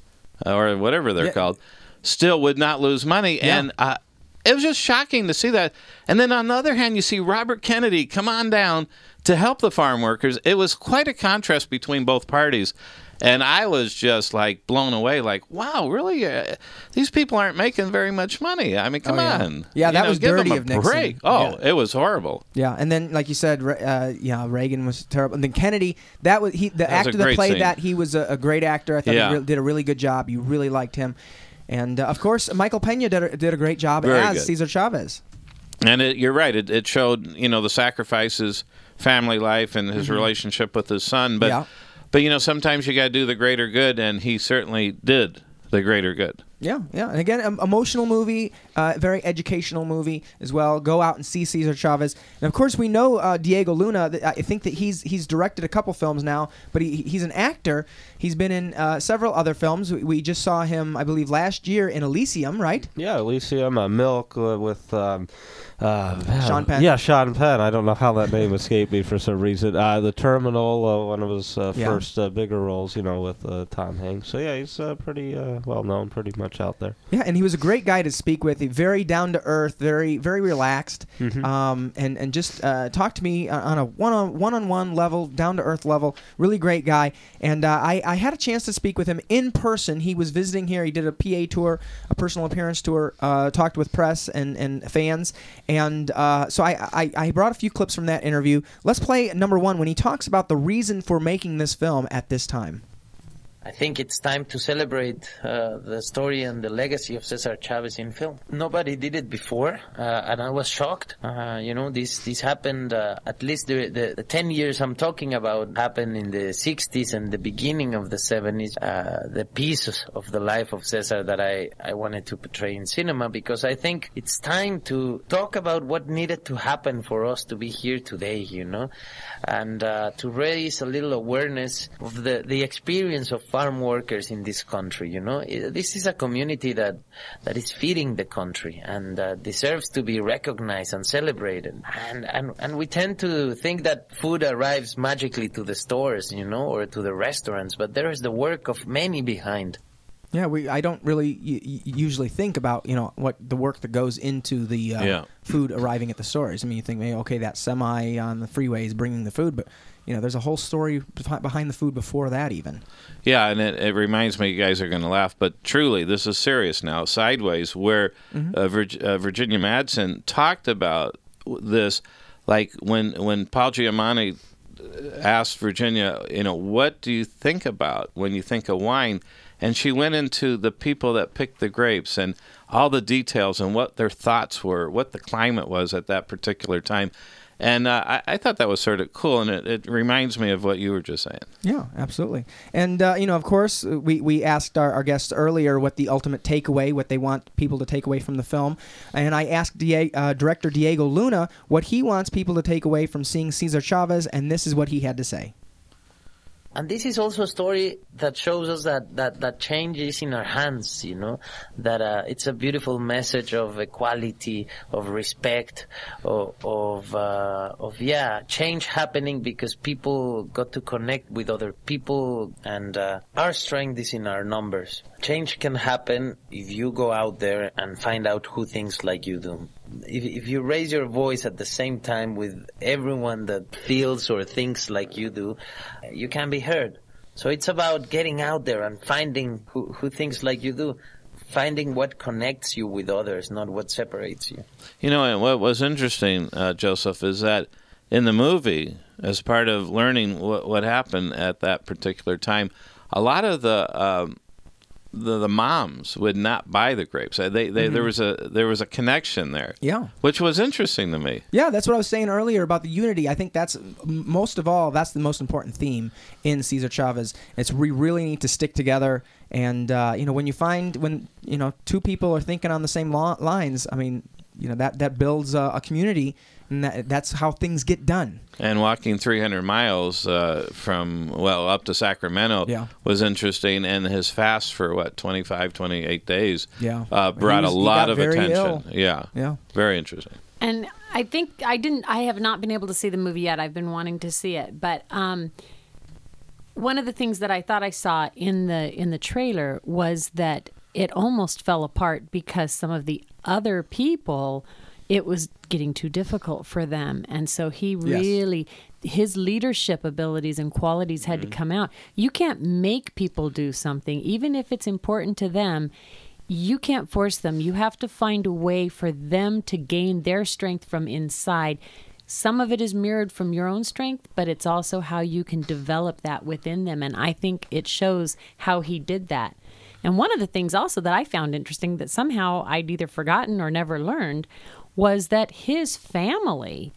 or whatever they're Yeah. called, still would not lose money. Yeah. And uh, it was just shocking to see that. And then on the other hand, you see Robert Kennedy come on down to help the farm workers. It was quite a contrast between both parties. And I was just like blown away, like, wow, really? Uh, these people aren't making very much money. I mean, come Oh, yeah. on. Yeah, You that know, was give them dirty a of Nixon. break. Oh, Yeah. it was horrible. Yeah, and then like you said, Re- uh, yeah, Reagan was terrible, and then Kennedy. That was he. The That was a actor that great played scene. that, he was a, a great actor. I thought Yeah. he re- did a really good job. You really liked him, and uh, of course, Michael Pena did a, did a great job Very as good. Cesar Chavez. And it, you're right. It, it showed, you know, the sacrifices, family life, and his Mhm. relationship with his son. But, Yeah. but you know, sometimes you got to do the greater good, and he certainly did the greater good. Yeah, yeah, and again, um, emotional movie, uh, very educational movie as well. Go out and see Cesar Chavez, and of course, we know uh, Diego Luna. th- I think that he's he's directed a couple films now, but he, he's an actor. He's been in uh, several other films. We, we just saw him, I believe, last year in Elysium, right? Yeah, Elysium, uh, Milk uh, with um, uh, Sean Penn. Yeah, Sean Penn. I don't know how that name escaped me for some reason. Uh, the Terminal, uh, one of his uh, Yeah. first uh, bigger roles, you know, with uh, Tom Hanks. So yeah, he's uh, pretty uh, well known, pretty much out there. Yeah, and he was a great guy to speak with. He very down to earth, very very relaxed, Mhm. um, and and just uh, talked to me on a one on one on one level, down to earth level. Really great guy, and uh, I I had a chance to speak with him in person. He was visiting here. He did a P A tour, a personal appearance tour. Uh, talked with press and and fans, and uh, so I, I I brought a few clips from that interview. Let's play number one when he talks about the reason for making this film at this time. I think it's time to celebrate uh, the story and the legacy of Cesar Chavez in film. Nobody did it before, uh, and I was shocked. Uh, you know, this this happened, uh, at least the, the, the ten years I'm talking about happened in the sixties and the beginning of the seventies. Uh, the pieces of the life of Cesar that I, I wanted to portray in cinema, because I think it's time to talk about what needed to happen for us to be here today, you know, and uh, to raise a little awareness of the, the experience of farm workers in this country. You know, I- this is a community that that is feeding the country and uh, deserves to be recognized and celebrated. And, and and we tend to think that food arrives magically to the stores, you know, or to the restaurants, but there is the work of many behind. Yeah, we. I don't really y- y- usually think about you know what the work that goes into the uh, Yeah. food arriving at the stores. I mean, you think, maybe, okay, that semi on the freeway is bringing the food, but you know, there's a whole story beh- behind the food before that, even. Yeah, and it, it reminds me, you guys are going to laugh, but truly, this is serious now. Sideways, where Mhm. uh, Virg- uh, Virginia Madsen talked about w- this, like when when Paul Giamatti asked Virginia, you know, what do you think about when you think of wine? And she went into the people that picked the grapes and all the details and what their thoughts were, what the climate was at that particular time. And uh, I, I thought that was sort of cool, and it, it reminds me of what you were just saying. Yeah, absolutely. And, uh, you know, of course, we, we asked our, our guests earlier what the ultimate takeaway, what they want people to take away from the film. And I asked Die- uh, director Diego Luna what he wants people to take away from seeing Cesar Chavez, and this is what he had to say. And this is also a story that shows us that, that, that change is in our hands, you know, that uh, it's a beautiful message of equality, of respect, of, of, uh, of, yeah, change happening because people got to connect with other people, and uh, our strength is in our numbers. Change can happen if you go out there and find out who thinks like you do. If, if you raise your voice at the same time with everyone that feels or thinks like you do, you can be heard. So it's about getting out there and finding who, who thinks like you do, finding what connects you with others, not what separates you. You know, and what was interesting, uh, Joseph, is that in the movie, as part of learning what, what happened at that particular time, a lot of the um, the, the moms would not buy the grapes. They, they, Mhm. there was a there was a connection there, Yeah. which was interesting to me. Yeah, that's what I was saying earlier about the unity. I think that's, m- most of all, that's the most important theme in Cesar Chavez. It's we really need to stick together. And, uh, you know, when you find, when, you know, two people are thinking on the same lo- lines, I mean, you know, that, that builds uh, a community, and that, that's how things get done. And walking three hundred miles uh, from, well, up to Sacramento Yeah. was interesting. And his fast for, what, twenty-five, twenty-eight days Yeah. uh, brought He was- a he lot got of very attention. ill. Yeah. Yeah. Very interesting. And I think I didn't. I have not been able to see the movie yet. I've been wanting to see it, but um, one of the things that I thought I saw in the in the trailer was that it almost fell apart because some of the other people, it was getting too difficult for them, and so he Yes. really. His leadership abilities and qualities had Mm-hmm. to come out. You can't make people do something, even if it's important to them. You can't force them. You have to find a way for them to gain their strength from inside. Some of it is mirrored from your own strength, but it's also how you can develop that within them. And I think it shows how he did that. And one of the things also that I found interesting that somehow I'd either forgotten or never learned was that his family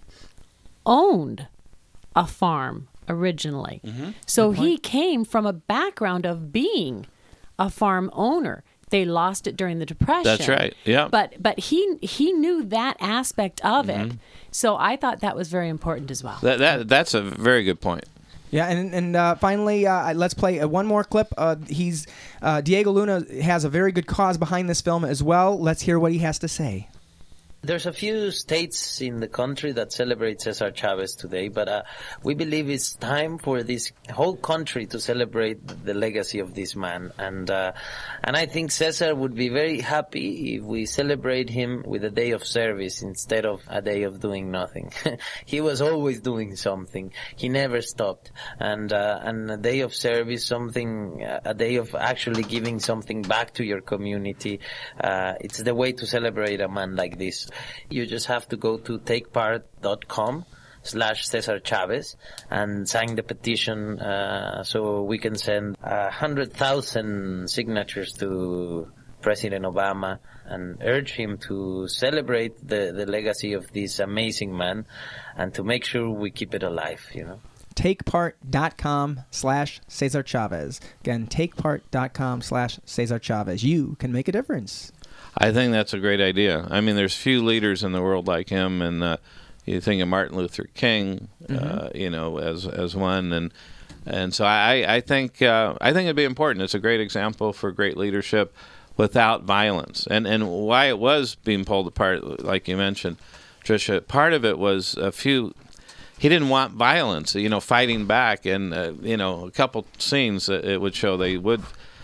owned a farm originally. Mm-hmm. So he came from a background of being a farm owner. They lost it during the Depression. That's right. Yeah. But but he he knew that aspect of Mhm. it. So I thought that was very important as well. That, that that's a very good point. Yeah, and and uh, finally, uh, let's play uh, one more clip. Uh, he's uh, Diego Luna has a very good cause behind this film as well. Let's hear what he has to say. There's a few states in the country that celebrate Cesar Chavez today, but uh, we believe it's time for this whole country to celebrate the legacy of this man. And uh, and I think Cesar would be very happy if we celebrate him with a day of service instead of a day of doing nothing. He was always doing something. He never stopped. And uh, and a day of service, something, a day of actually giving something back to your community. Uh, it's the way to celebrate a man like this. You just have to go to takepart.com slash Cesar Chavez and sign the petition uh, so we can send a hundred thousand signatures to President Obama and urge him to celebrate the, the legacy of this amazing man and to make sure we keep it alive, you know. takepart.com slash Cesar Chavez. Again, takepart.com slash Cesar Chavez. You can make a difference. I think that's a great idea. I mean, there's few leaders in the world like him, and uh, you think of Martin Luther King, uh, Mhm. you know, as as one, and and so I I think uh, I think it'd be important. It's a great example for great leadership without violence, and and why it was being pulled apart, like you mentioned, Tricia. Part of it was a few. He didn't want violence, you know, fighting back, and uh, you know, a couple scenes that it would show they would.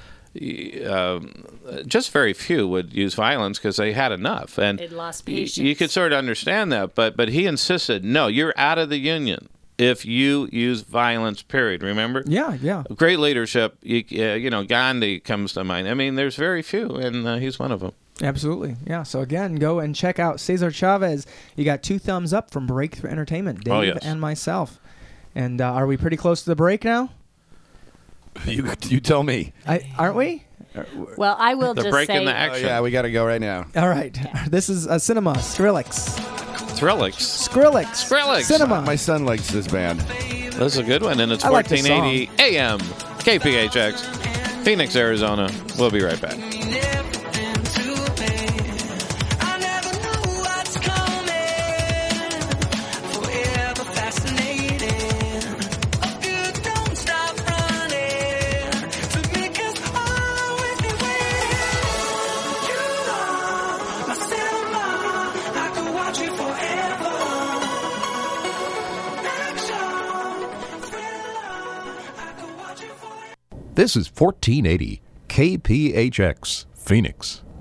Um, just very few would use violence because they had enough, and They'd lost y- patience. you could sort of understand that. But but he insisted, no, you're out of the union if you use violence. Period. Remember? Yeah, yeah. Great leadership. You, uh, you know, Gandhi comes to mind. I mean, there's very few, and uh, he's one of them. Absolutely. Yeah. So again, go and check out Cesar Chavez. You got two thumbs up from Breakthrough Entertainment, Dave Oh, yes. and myself. And uh, are we pretty close to the break now? You you tell me. I, aren't we? Well, I will just say. Oh, yeah, we got to go right now. All right. This is uh, Cinema Skrillex. Thrillix. Skrillex. Skrillex. Cinema. My son likes this band. That's a good one, and it's I like the fourteen eighty A M K P H X, Phoenix, Arizona. We'll be right back. This is fourteen eighty K P H X, Phoenix.